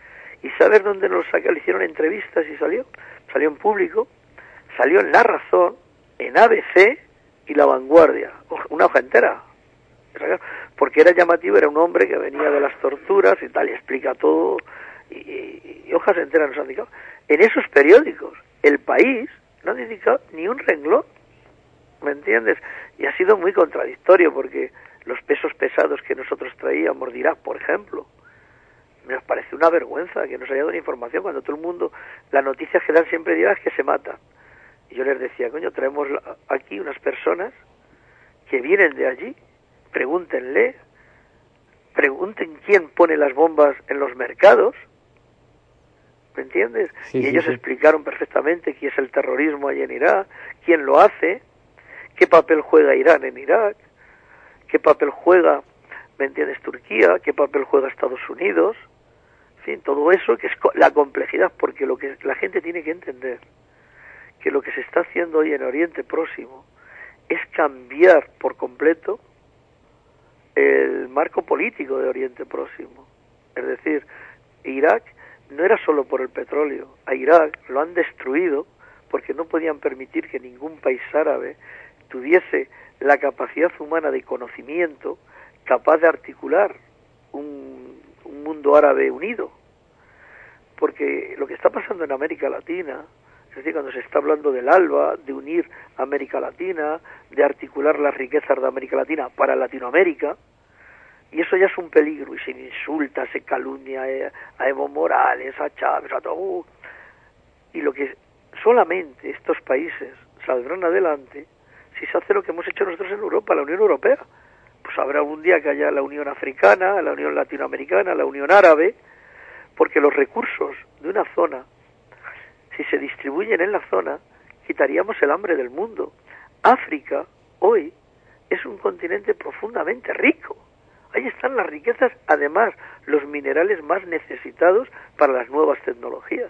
¿Y sabes dónde nos saca? Le hicieron entrevistas y salió en Público, salió en La Razón, en ABC y La Vanguardia, una hoja entera, porque era llamativo, era un hombre que venía de las torturas y tal, y explica todo, y hojas enteras nos han dedicado. En esos periódicos, El País no ha dedicado ni un renglón, ¿me entiendes? Y ha sido muy contradictorio, porque los pesos pesados que nosotros traíamos de Irak, por ejemplo, nos parece una vergüenza que nos haya dado información cuando todo el mundo, las noticias que dan siempre de Irak es que se matan. Y yo les decía, coño, traemos aquí unas personas que vienen de allí, pregunten quién pone las bombas en los mercados, ¿me entiendes? Sí, y ellos explicaron perfectamente qué es el terrorismo allí en Irak, quién lo hace, qué papel juega Irán en Irak, qué papel juega, ¿me entiendes?, Turquía, qué papel juega Estados Unidos, en fin, todo eso, que es la complejidad, porque lo que la gente tiene que entender, que lo que se está haciendo hoy en Oriente Próximo es cambiar por completo el marco político de Oriente Próximo. Es decir, Irak no era solo por el petróleo, a Irak lo han destruido porque no podían permitir que ningún país árabe tuviese la capacidad humana de conocimiento capaz de articular un mundo árabe unido. Porque lo que está pasando en América Latina, es decir, cuando se está hablando del ALBA, de unir América Latina, de articular las riquezas de América Latina para Latinoamérica, y eso ya es un peligro, y se insulta, se calumnia a Evo Morales, a Chávez, a todo. Y lo que solamente estos países saldrán adelante si se hace lo que hemos hecho nosotros en Europa, la Unión Europea. Pues habrá un día que haya la Unión Africana, la Unión Latinoamericana, la Unión Árabe, porque los recursos de una zona, si se distribuyen en la zona, quitaríamos el hambre del mundo. África, hoy, es un continente profundamente rico. Ahí están las riquezas, además, los minerales más necesitados para las nuevas tecnologías.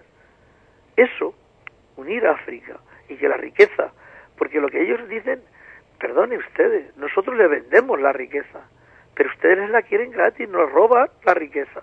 Eso, unir África y que la riqueza, porque lo que ellos dicen, perdone ustedes, nosotros le vendemos la riqueza, pero ustedes la quieren gratis, nos roban la riqueza.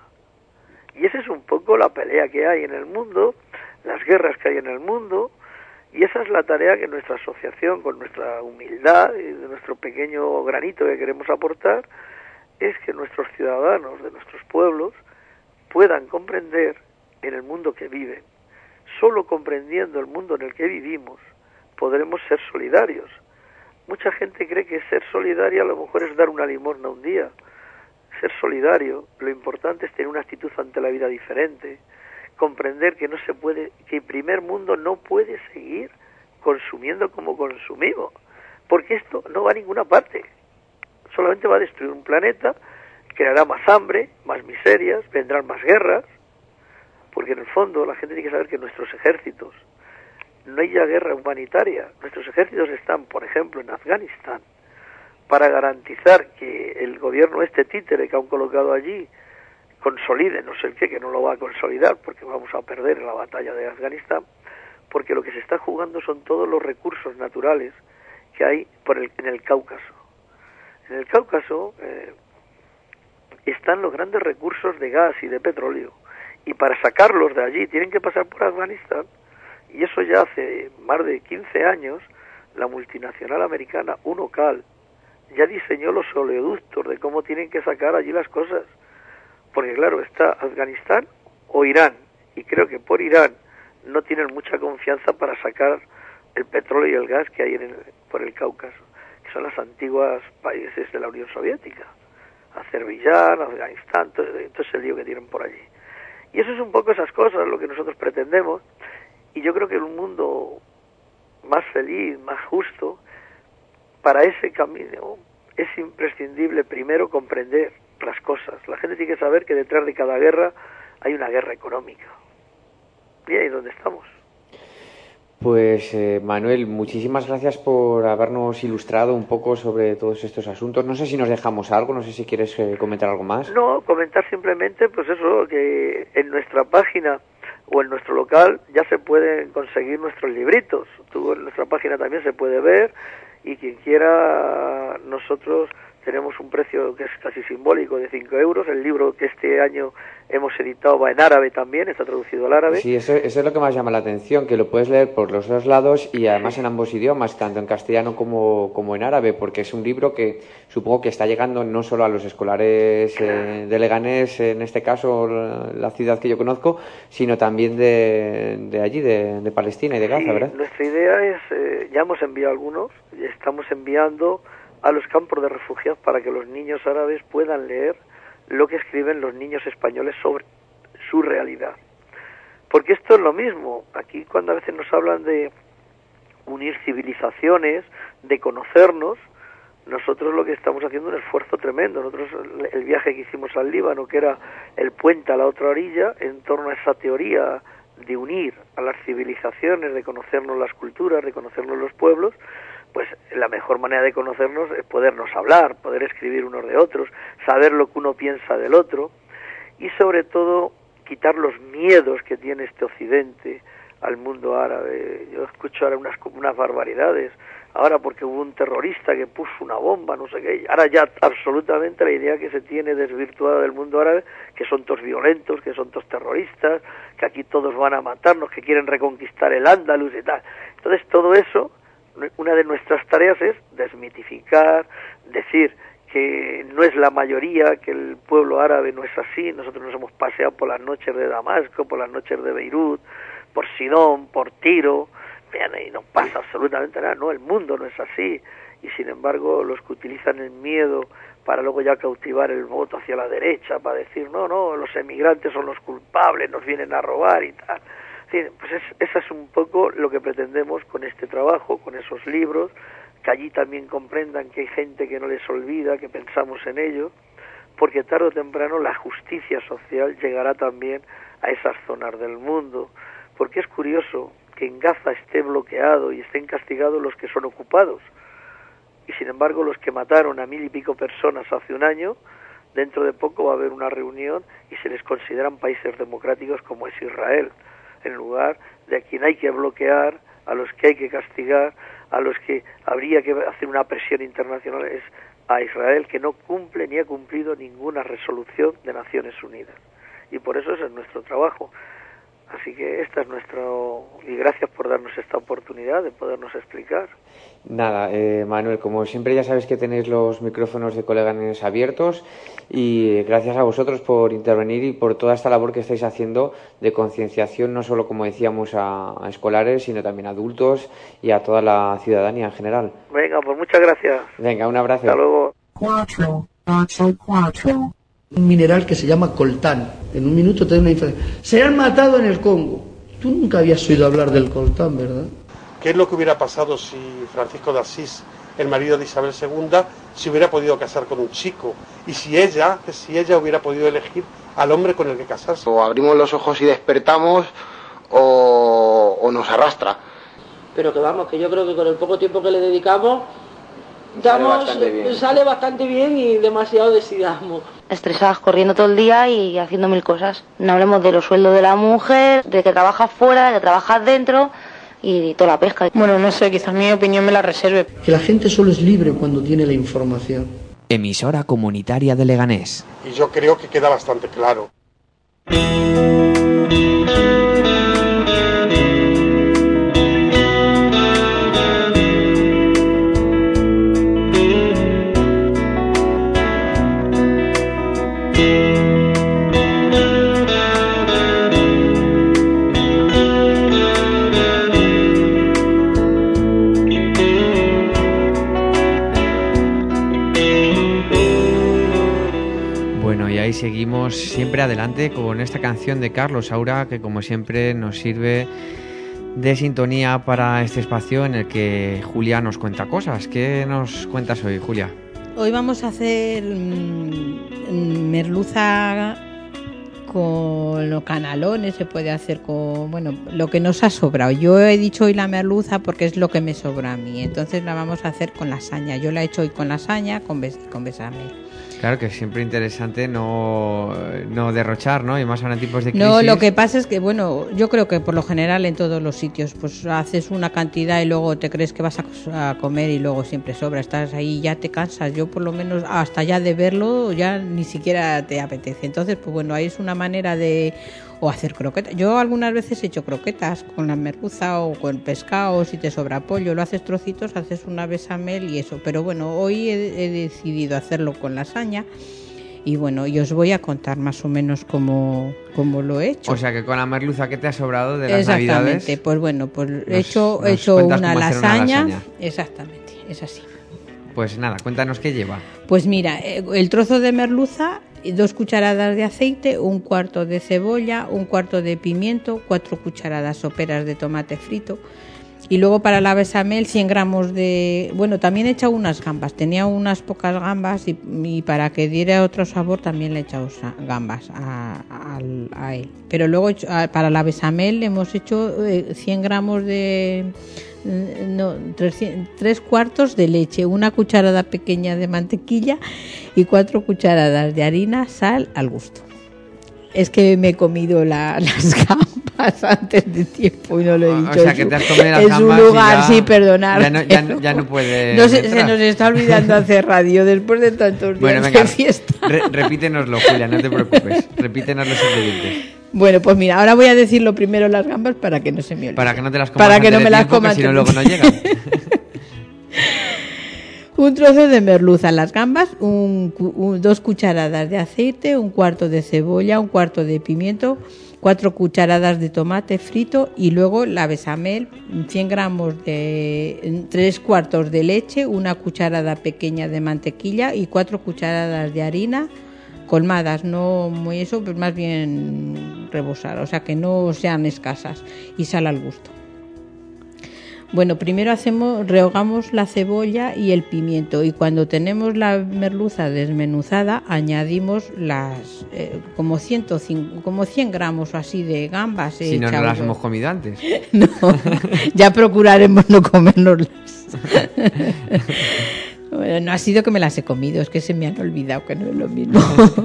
Y esa es un poco la pelea que hay en el mundo, las guerras que hay en el mundo, y esa es la tarea que nuestra asociación, con nuestra humildad y de nuestro pequeño granito que queremos aportar, es que nuestros ciudadanos de nuestros pueblos puedan comprender en el mundo que viven. Solo comprendiendo el mundo en el que vivimos podremos ser solidarios. Mucha gente cree que ser solidario a lo mejor es dar una limosna un día. Ser solidario, lo importante es tener una actitud ante la vida diferente, comprender que no se puede, que el primer mundo no puede seguir consumiendo como consumimos, porque esto no va a ninguna parte. Solamente va a destruir un planeta, creará más hambre, más miserias, vendrán más guerras, porque en el fondo la gente tiene que saber que nuestros ejércitos, no hay ya guerra humanitaria, nuestros ejércitos están, por ejemplo, en Afganistán, para garantizar que el gobierno títere que han colocado allí consolide, no sé el qué, que no lo va a consolidar, porque vamos a perder en la batalla de Afganistán, porque lo que se está jugando son todos los recursos naturales que hay en el Cáucaso. En el Cáucaso están los grandes recursos de gas y de petróleo, y para sacarlos de allí tienen que pasar por Afganistán, y eso ya hace más de 15 años la multinacional americana Unocal ya diseñó los oleoductos de cómo tienen que sacar allí las cosas, porque claro, está Afganistán o Irán, y creo que por Irán no tienen mucha confianza para sacar el petróleo y el gas que hay por el Cáucaso, que son las antiguas países de la Unión Soviética, Azerbaiyán, Afganistán, todo ese lío que tienen por allí. Y eso es un poco esas cosas, lo que nosotros pretendemos, y yo creo que en un mundo más feliz, más justo, para ese camino es imprescindible primero comprender las cosas. La gente tiene que saber que detrás de cada guerra hay una guerra económica. Y ahí es donde estamos. Pues Manuel, muchísimas gracias por habernos ilustrado un poco sobre todos estos asuntos. No sé si nos dejamos algo, no sé si quieres comentar algo más. No, comentar simplemente, pues eso, que en nuestra página o en nuestro local ya se pueden conseguir nuestros libritos. En nuestra página también se puede ver, y quien quiera, nosotros tenemos un precio que es casi simbólico de 5 euros. El libro que este año hemos editado va en árabe también, está traducido al árabe. Sí, eso es lo que más llama la atención, que lo puedes leer por los dos lados y además en ambos idiomas, tanto en castellano como en árabe, porque es un libro que supongo que está llegando no solo a los escolares de Leganés, en este caso la ciudad que yo conozco, sino también de allí, de Palestina y de Gaza, ¿verdad? Nuestra idea es, ya hemos enviado algunos, y estamos enviando a los campos de refugiados para que los niños árabes puedan leer lo que escriben los niños españoles sobre su realidad. Porque esto es lo mismo. Aquí cuando a veces nos hablan de unir civilizaciones, de conocernos, nosotros lo que estamos haciendo es un esfuerzo tremendo. Nosotros el viaje que hicimos al Líbano, que era el puente a la otra orilla, en torno a esa teoría de unir a las civilizaciones, de conocernos las culturas, de conocernos los pueblos, pues la mejor manera de conocernos es podernos hablar, poder escribir unos de otros, saber lo que uno piensa del otro y sobre todo quitar los miedos que tiene este occidente al mundo árabe. Yo escucho ahora unas barbaridades, ahora porque hubo un terrorista que puso una bomba, no sé qué, ahora ya absolutamente la idea que se tiene desvirtuada del mundo árabe, que son todos violentos, que son todos terroristas, que aquí todos van a matarnos, que quieren reconquistar el Andalus y tal. Entonces todo eso, una de nuestras tareas es desmitificar, decir que no es la mayoría, que el pueblo árabe no es así. Nosotros nos hemos paseado por las noches de Damasco, por las noches de Beirut, por Sidón, por Tiro, y no pasa absolutamente nada, no, el mundo no es así, y sin embargo los que utilizan el miedo para luego ya cautivar el voto hacia la derecha, para decir, no, los emigrantes son los culpables, nos vienen a robar y tal. Sí, pues eso es un poco lo que pretendemos con este trabajo, con esos libros, que allí también comprendan que hay gente que no les olvida, que pensamos en ello, porque tarde o temprano la justicia social llegará también a esas zonas del mundo, porque es curioso que en Gaza esté bloqueado y estén castigados los que son ocupados, y sin embargo los que mataron a 1000 y pico personas hace un año, dentro de poco va a haber una reunión y se les consideran países democráticos como es Israel, en lugar de a quien hay que bloquear, a los que hay que castigar, a los que habría que hacer una presión internacional, es a Israel, que no cumple ni ha cumplido ninguna resolución de Naciones Unidas. Y por eso ese es nuestro trabajo. Así que esta es y gracias por darnos esta oportunidad de podernos explicar. Nada, Manuel, como siempre ya sabes que tenéis los micrófonos de Coleganes abiertos y gracias a vosotros por intervenir y por toda esta labor que estáis haciendo de concienciación, no solo, como decíamos, a escolares, sino también a adultos y a toda la ciudadanía en general. Venga, pues muchas gracias. Venga, un abrazo. Hasta luego. 484. Un mineral que se llama coltán. En un minuto te da una información. Se han matado en el Congo. Tú nunca habías oído hablar del coltán, ¿verdad? ¿Qué es lo que hubiera pasado si Francisco de Asís, el marido de Isabel II, se hubiera podido casar con un chico? Y si ella hubiera podido elegir al hombre con el que casarse. O abrimos los ojos y despertamos, o nos arrastra. Pero que vamos, que yo creo que con el poco tiempo que le dedicamos, sale bastante bien y demasiado decidamos. Estresadas, corriendo todo el día y haciendo 1000 cosas. No hablemos de los sueldos de la mujer, de que trabajas fuera, de que trabajas dentro y toda la pesca. Bueno, no sé, quizás mi opinión me la reserve. Que la gente solo es libre cuando tiene la información. Emisora comunitaria de Leganés. Y yo creo que queda bastante claro. Seguimos siempre adelante con esta canción de Carlos Saura, que como siempre nos sirve de sintonía para este espacio en el que Julia nos cuenta cosas. ¿Qué nos cuentas hoy, Julia? Hoy vamos a hacer merluza con los canalones, se puede hacer con, bueno, lo que nos ha sobrado. Yo he dicho hoy la merluza porque es lo que me sobra a mí, entonces la vamos a hacer con lasaña. Yo la he hecho hoy con lasaña, con bechamel. Claro que es siempre interesante no derrochar, ¿no? Y más ahora en tipos de crisis. No, lo que pasa es que, bueno, yo creo que por lo general en todos los sitios, pues haces una cantidad y luego te crees que vas a comer y luego siempre sobra. Estás ahí y ya te cansas. Yo por lo menos hasta ya de verlo ya ni siquiera te apetece. Entonces, pues bueno, ahí es una manera de... O hacer croquetas. Yo algunas veces he hecho croquetas con la merluza o con pescado, si te sobra pollo, lo haces trocitos, haces una bechamel y eso. Pero bueno, hoy he decidido hacerlo con lasaña y bueno, y os voy a contar más o menos cómo lo he hecho. O sea que con la merluza que te ha sobrado de las Exactamente, Navidades... pues bueno, pues he hecho una lasaña. Exactamente, es así. Pues nada, cuéntanos qué lleva. Pues mira, el trozo de merluza, 2 cucharadas de aceite, 1/4 de cebolla, 1/4 de pimiento, 4 cucharadas soperas de tomate frito. Y luego para la bechamel 100 gramos de... Bueno, también he echado unas gambas, tenía unas pocas gambas y para que diera otro sabor también le he echado gambas a él. Pero luego para la bechamel hemos hecho 100 gramos de... 3/4 de leche, 1 cucharada pequeña de mantequilla y 4 cucharadas de harina, sal al gusto. Es que me he comido las gambas antes de tiempo y no lo he dicho. O sea, que te has comido las gambas. En su lugar, ya, sí, perdonar. Ya no puede. Se nos está olvidando hacer radio después de tantos días de fiesta. Repítenoslo, Julia, no te preocupes. Repítenos los ingredientes. Bueno, pues mira, ahora voy a decirlo primero las gambas para que no se me olvide. Para que no te las comas para que no me las comas, si no luego no llegan. Un trozo de merluza, las gambas, 2 cucharadas de aceite, 1/4 de cebolla, 1/4 de pimiento, 4 cucharadas de tomate frito y luego la bechamel, 100 gramos de 3/4 de leche, 1 cucharada pequeña de mantequilla y 4 cucharadas de harina colmadas, no muy eso, pues más bien rebosar, o sea que no sean escasas, y sal al gusto. Bueno, primero rehogamos la cebolla y el pimiento y cuando tenemos la merluza desmenuzada añadimos las como 100 gramos o así de gambas. Si no las hemos comido antes. No, ya procuraremos no comérnoslas. Bueno, no ha sido que me las he comido, es que se me han olvidado, que no es lo mismo.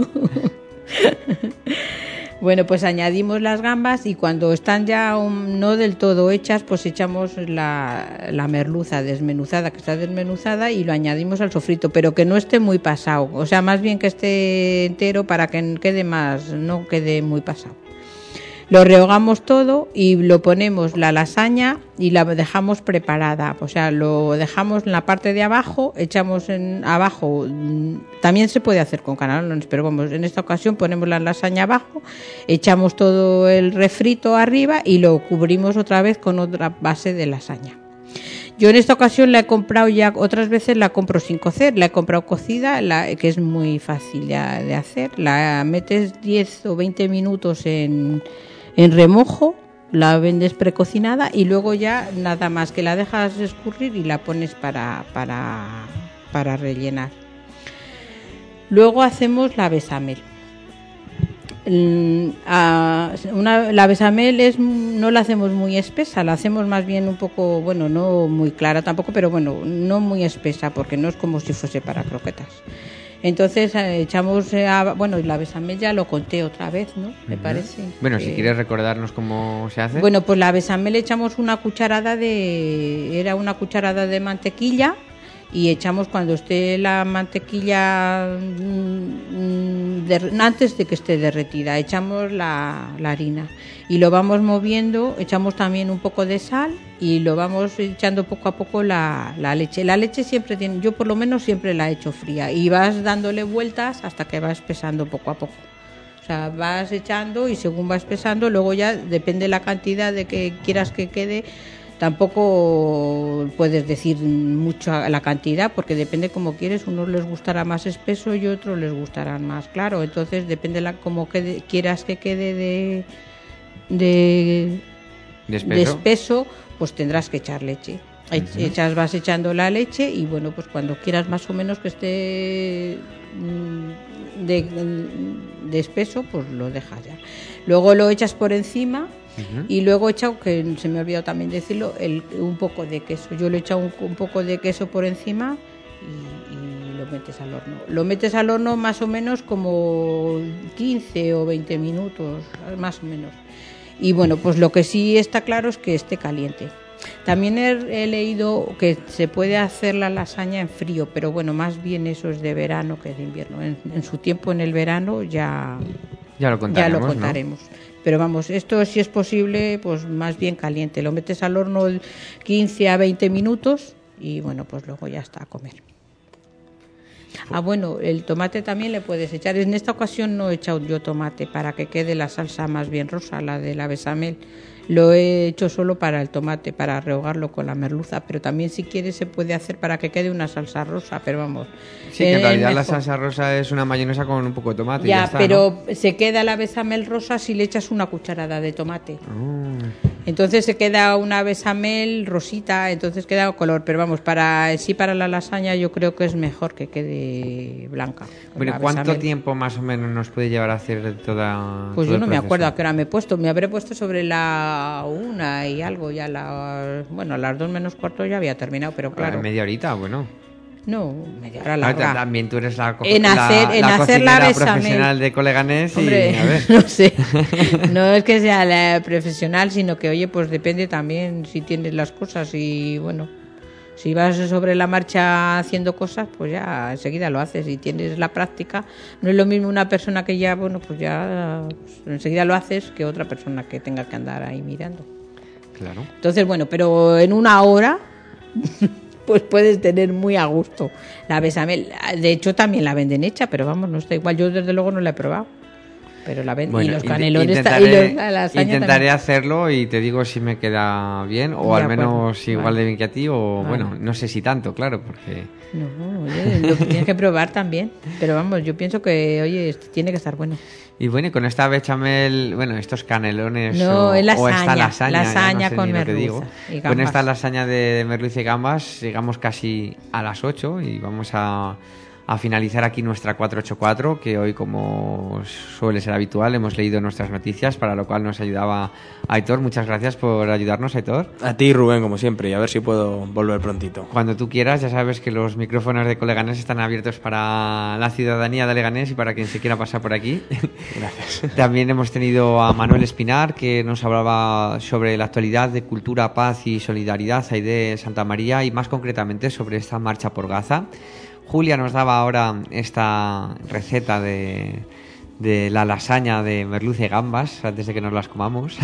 Bueno, pues añadimos las gambas y cuando están ya no del todo hechas, pues echamos la merluza desmenuzada, que está desmenuzada, y lo añadimos al sofrito, pero que no esté muy pasado, o sea, más bien que esté entero para que no quede muy pasado. Lo rehogamos todo y lo ponemos la lasaña y la dejamos preparada. O sea, lo dejamos en la parte de abajo, echamos abajo, también se puede hacer con canelones, pero vamos, en esta ocasión ponemos la lasaña abajo, echamos todo el refrito arriba y lo cubrimos otra vez con otra base de lasaña. Yo en esta ocasión la he comprado ya, otras veces la compro sin cocer, la he comprado cocida, que es muy fácil de hacer. La metes 10 o 20 minutos en remojo, la vendes precocinada y luego ya nada más que la dejas escurrir y la pones para rellenar. Luego hacemos la bechamel. La bechamel no la hacemos muy espesa, la hacemos más bien un poco, bueno, no muy clara tampoco, pero bueno, no muy espesa porque no es como si fuese para croquetas. Entonces echamos, bueno, la bechamel ya lo conté otra vez, ¿no? Me parece. Bueno, si quieres recordarnos cómo se hace. Bueno, pues la bechamel echamos una cucharada de mantequilla y echamos cuando esté la mantequilla, antes de que esté derretida, echamos la harina y lo vamos moviendo, echamos también un poco de sal y lo vamos echando poco a poco la leche. La leche siempre yo por lo menos siempre la he hecho fría y vas dándole vueltas hasta que va espesando poco a poco. O sea, vas echando y según va espesando, luego ya depende la cantidad de que quieras que quede. Tampoco puedes decir mucho la cantidad porque depende como quieres. Unos les gustará más espeso y otros les gustará más claro. Entonces depende como quieras que quede de espeso, pues tendrás que echar leche. Vas echando la leche y bueno, pues cuando quieras más o menos que esté de espeso, pues lo dejas ya. Luego lo echas por encima. Y luego he echado, que se me ha olvidado también decirlo, un poco de queso. Yo le he echado un poco de queso por encima y metes al horno. Lo metes al horno más o menos como 15 o 20 minutos, más o menos. Y bueno, pues lo que sí está claro es que esté caliente. También he leído que se puede hacer la lasaña en frío, pero bueno, más bien eso es de verano que de invierno. En su tiempo, en el verano, ya lo contaremos. ¿No? Pero vamos, esto si es posible, pues más bien caliente. Lo metes al horno 15 a 20 minutos y bueno, pues luego ya está a comer. Bueno, el tomate también le puedes echar. En esta ocasión no he echado yo tomate para que quede la salsa más bien rosa, la de la bechamel. Lo he hecho solo para el tomate, para rehogarlo con la merluza, pero también si quieres se puede hacer para que quede una salsa rosa, pero vamos. Sí, que en realidad la salsa rosa es una mayonesa con un poco de tomate. Ya, y ya está, pero ¿no? Se queda la bechamel rosa si le echas una cucharada de tomate. Entonces se queda una bechamel rosita, entonces queda color, pero vamos, para la lasaña yo creo que es mejor que quede blanca. Bueno, ¿cuánto tiempo más o menos nos puede llevar a hacer toda? Pues yo no me acuerdo a qué hora me he puesto, me habré puesto sobre la 1 y algo, ya a las 2 menos cuarto ya había terminado, pero claro. Media horita, bueno. No, media hora larga. También tú eres la cocinera profesional de Coleganés. Hombre, y, a ver. no sé, no es que sea la profesional, sino que, oye, pues depende también si tienes las cosas y, bueno, si vas sobre la marcha haciendo cosas, pues ya enseguida lo haces y tienes la práctica. No es lo mismo una persona que ya, bueno, pues ya enseguida lo haces que otra persona que tenga que andar ahí mirando. Claro. Entonces, bueno, pero en 1 hora... pues puedes tener muy a gusto la bechamel. De hecho, también la venden hecha, pero vamos, no está igual. Yo, desde luego, no la he probado. Pero la venden. Bueno, y los canelones intentaré hacerlo y te digo si me queda bien o al menos igual de bien que a ti o, bueno, no sé si tanto, claro, porque... No, oye, lo tienes que probar también. Pero vamos, yo pienso que, oye, tiene que estar bueno. Y bueno, con esta bechamel, bueno, estos canelones o esta lasaña con merluza y gambas. Con esta lasaña de merluza y gambas llegamos casi a las 8 y vamos a finalizar aquí nuestra 484, que hoy, como suele ser habitual, hemos leído nuestras noticias, para lo cual nos ayudaba Aitor. Muchas gracias por ayudarnos, Aitor. A ti, Rubén, como siempre, y a ver si puedo volver prontito. Cuando tú quieras, ya sabes que los micrófonos de Coleganés están abiertos para la ciudadanía de Leganés y para quien se quiera pasar por aquí. Gracias. También hemos tenido a Manuel Espinar, que nos hablaba sobre la actualidad de cultura, paz y solidaridad ahí de Santa María, y más concretamente sobre esta marcha por Gaza. Julia nos daba ahora esta receta de la lasaña de merluza y gambas antes de que nos las comamos.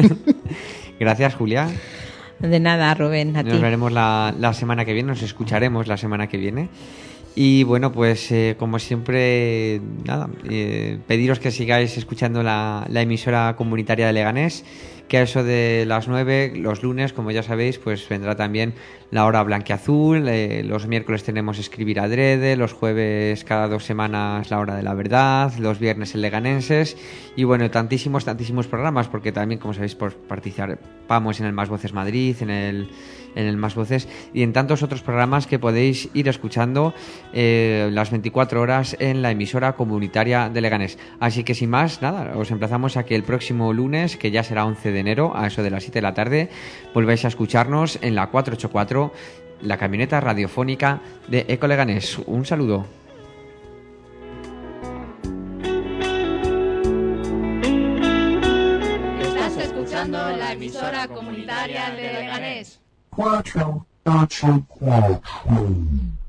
Gracias, Julia. De nada, Rubén, a ti. Nos veremos la semana que viene, nos escucharemos la semana que viene. Y bueno, pues como siempre, nada, pediros que sigáis escuchando la emisora comunitaria de Leganés, que a eso de las 9, los lunes, como ya sabéis, pues vendrá también la hora blanquiazul, los miércoles tenemos Escribir Adrede, los jueves cada 2 semanas la hora de la verdad, los viernes el Leganenses, y bueno, tantísimos programas, porque también, como sabéis, pues participamos en el Más Voces Madrid, en el Más Voces y en tantos otros programas que podéis ir escuchando las 24 horas en la emisora comunitaria de Leganés. Así que sin más, nada, os emplazamos a que el próximo lunes, que ya será 11 de enero, a eso de las 7 de la tarde, volváis a escucharnos en la 484, la camioneta radiofónica de Eco Leganés. Un saludo. Estás escuchando la emisora comunitaria de Leganés. 484.